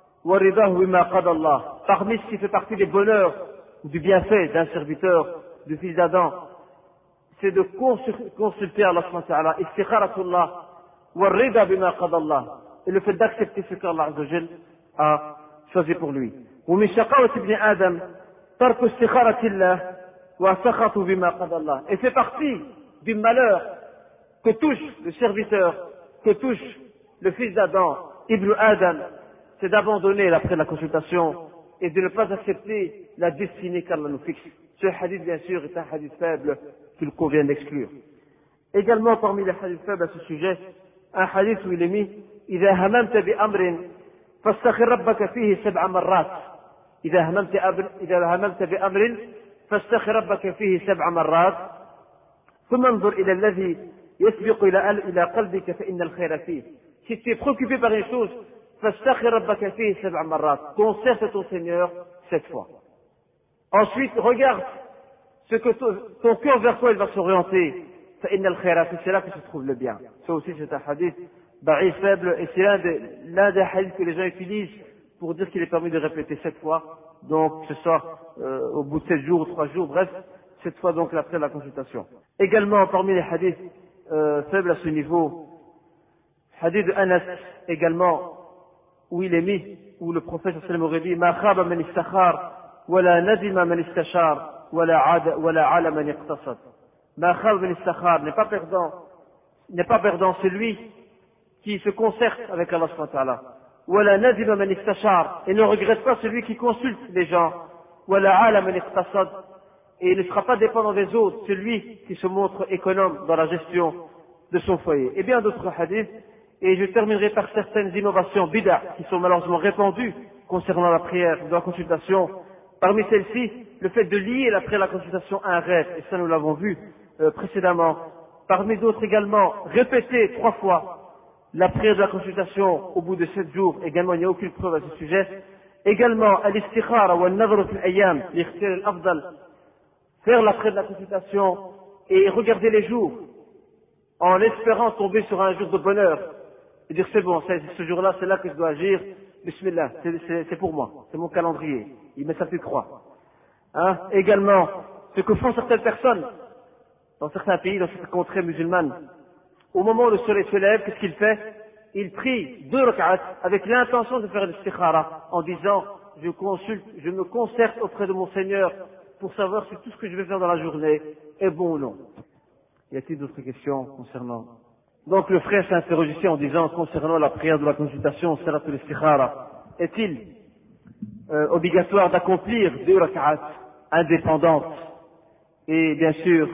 parmi ce qui fait partie des bonheurs ou du bienfait d'un serviteur, du fils d'Adam, c'est de consulter Allah subhanahu wa ta'ala, istikharatullah, warrida bima qadallah, et le fait d'accepter ce qu'Allah Azza wa Jal a choisi pour lui. ومن شقاوة ابن آدم ترك استخارة الله وسخط بما قضى الله. Et fait partie du malheur que touche le serviteur, que touche le fils d'Adam, Ibn Adam, c'est d'abandonner après la consultation et de ne pas accepter la destinée qu'Allah nous fixe. Ce hadith, bien sûr, est un hadith faible qu'il convient d'exclure. Également, parmi les hadiths faibles à ce sujet, un hadith où il est mis إذا هممت بأمر فاستخر ربك فيه سبع مرات. إذا هممت إذا هممت بأمر فاستخر ربك فيه سبع مرات ثم انظر إلى الذي يسبق إلى إلى قلبك فإن الخير فيه. Si tu es préoccupé par une chose, فاستخر ربك فيه سبع مرات. Concerte ton Seigneur sept fois. Ensuite, regarde ce que ton cœur vers quoi il va s'orienter. فإن الخير فيه, c'est là que se trouve le bien. Ça aussi, c'est un hadith da'if faible, et c'est l'un des, l'un des hadiths que les gens utilisent pour dire qu'il est permis de répéter sept fois. Donc, ce soir, euh, au bout de sept jours ou trois jours, bref, cette fois donc après la consultation. Également, parmi les hadiths euh, faibles à ce niveau, hadith de Anas également, où il est mis, où le prophète sallallahu alayhi wa sallam aurait dit Ma khaba man istakhar, wala nadima man istashar, wala ala man iqtasad. Ma khaba man istakhar, n'est pas perdant, n'est pas perdant celui qui se concerte avec Allah subhanahu wa ta'ala. Wala nadima man istashar, et ne regrette pas celui qui consulte les gens. Wala ala man iqtasad, et il ne sera pas dépendant des autres, celui qui se montre économe dans la gestion de son foyer. Et bien d'autres hadiths, et je terminerai par certaines innovations bid'a qui sont malheureusement répandues concernant la prière de la consultation. Parmi celles-ci, le fait de lier après la consultation à un rêve, et ça nous l'avons vu euh, précédemment. Parmi d'autres également, répéter trois fois la prière de la consultation au bout de sept jours, également il n'y a aucune preuve à ce sujet. Également, al-istikhara wa al-nadhr fi al-ayyam, l'ikhtir al-afdal, faire la prière de la consultation et regarder les jours en espérant tomber sur un jour de bonheur et dire c'est bon, c'est, ce jour-là c'est là que je dois agir, bismillah, c'est, c'est, c'est pour moi, c'est mon calendrier, il met sa petite croix. Hein? Également, ce que font certaines personnes dans certains pays, dans certaines contrées musulmanes, au moment où le soleil se lève, qu'est-ce qu'il fait? Il prie deux rak'at avec l'intention de faire l'istikhara en disant je consulte, je me concerte auprès de mon Seigneur pour savoir si tout ce que je vais faire dans la journée est bon ou non. Y a-t-il d'autres questions concernant? Donc le frère s'interroge ici en disant concernant la prière de la consultation, salatul istikhara, est-il euh, obligatoire d'accomplir deux rak'at indépendantes et bien sûr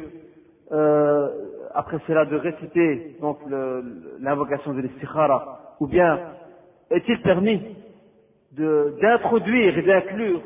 euh, après cela de réciter donc le, l'invocation de l'istikhara, ou bien est-il permis de, d'introduire et d'inclure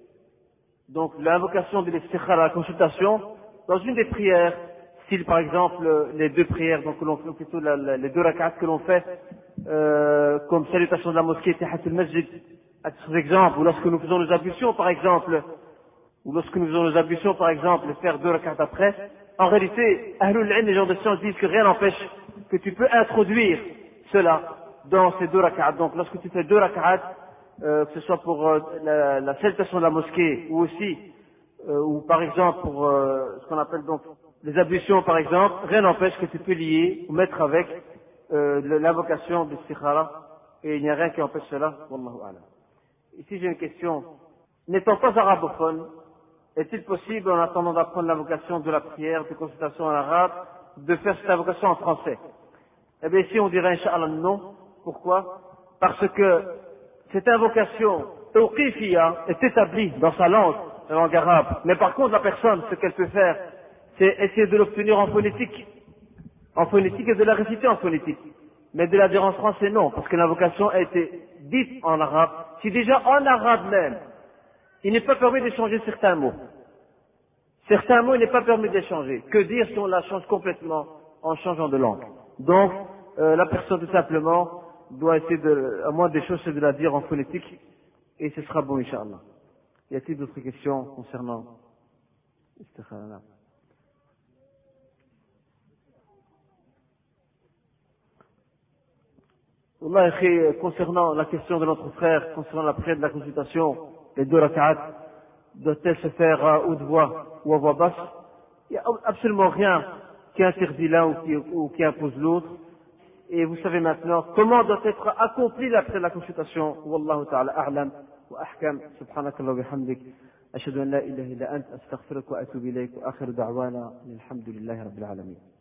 donc l'invocation de l'istikhara, la consultation, dans une des prières, style par exemple les deux prières, donc que l'on fait plutôt la, la, les deux rak'at que l'on fait, euh, comme salutation de la mosquée, tahiyatul masjid, à titre d'exemple, ou lorsque nous faisons nos ablutions par exemple, ou lorsque nous faisons nos ablutions par exemple, faire deux rak'at après. En réalité, Ahlul Ilm, les gens de science disent que rien n'empêche que tu peux introduire cela dans ces deux rak'at. Donc lorsque tu fais deux rak'at, euh, que ce soit pour euh, la, la salutation de la mosquée, ou aussi, euh, ou par exemple pour euh, ce qu'on appelle donc les ablutions par exemple, rien n'empêche que tu peux lier ou mettre avec euh, l'invocation de l'istikhara, et il n'y a rien qui empêche cela. Wallahu a'lam. Ici j'ai une question. N'étant pas arabophone, est-il possible, en attendant d'apprendre l'invocation de la prière, de consultation en arabe, de faire cette invocation en français? Eh bien ici on dirait Inch'Allah non. Pourquoi? Parce que cette invocation tawqifiyya est établie dans sa langue, la langue arabe. Mais par contre la personne, ce qu'elle peut faire, c'est essayer de l'obtenir en phonétique. En phonétique et de la réciter en phonétique. Mais de la dire en français non, parce que l'invocation a été dite en arabe. Si déjà en arabe même, il n'est pas permis d'échanger certains mots. Certains mots, il n'est pas permis d'échanger. Que dire si on la change complètement en changeant de langue? Donc, euh, la personne tout simplement doit essayer de, à moins des choses, c'est de la dire en phonétique, et ce sera bon, Inch'Allah. Y a-t-il d'autres questions concernant istikhara? Wallah, concernant la question de notre frère, concernant la prière de la consultation, les deux rak'at, doit-elle se faire à haute voix ou à voix basse? Il n'y a absolument rien qui interdit l'un ou qui, ou qui impose l'autre. Et vous savez maintenant comment doit être accomplie après la consultation. Wallahu ta'ala a'lam wa ahkam. Subhanakallah wa bihamdik. Ashhadu an la ilaha illa ant astaghfiruka wa atubu ilayk wa akhiru da'wana alhamdulillahi rabbil alamin.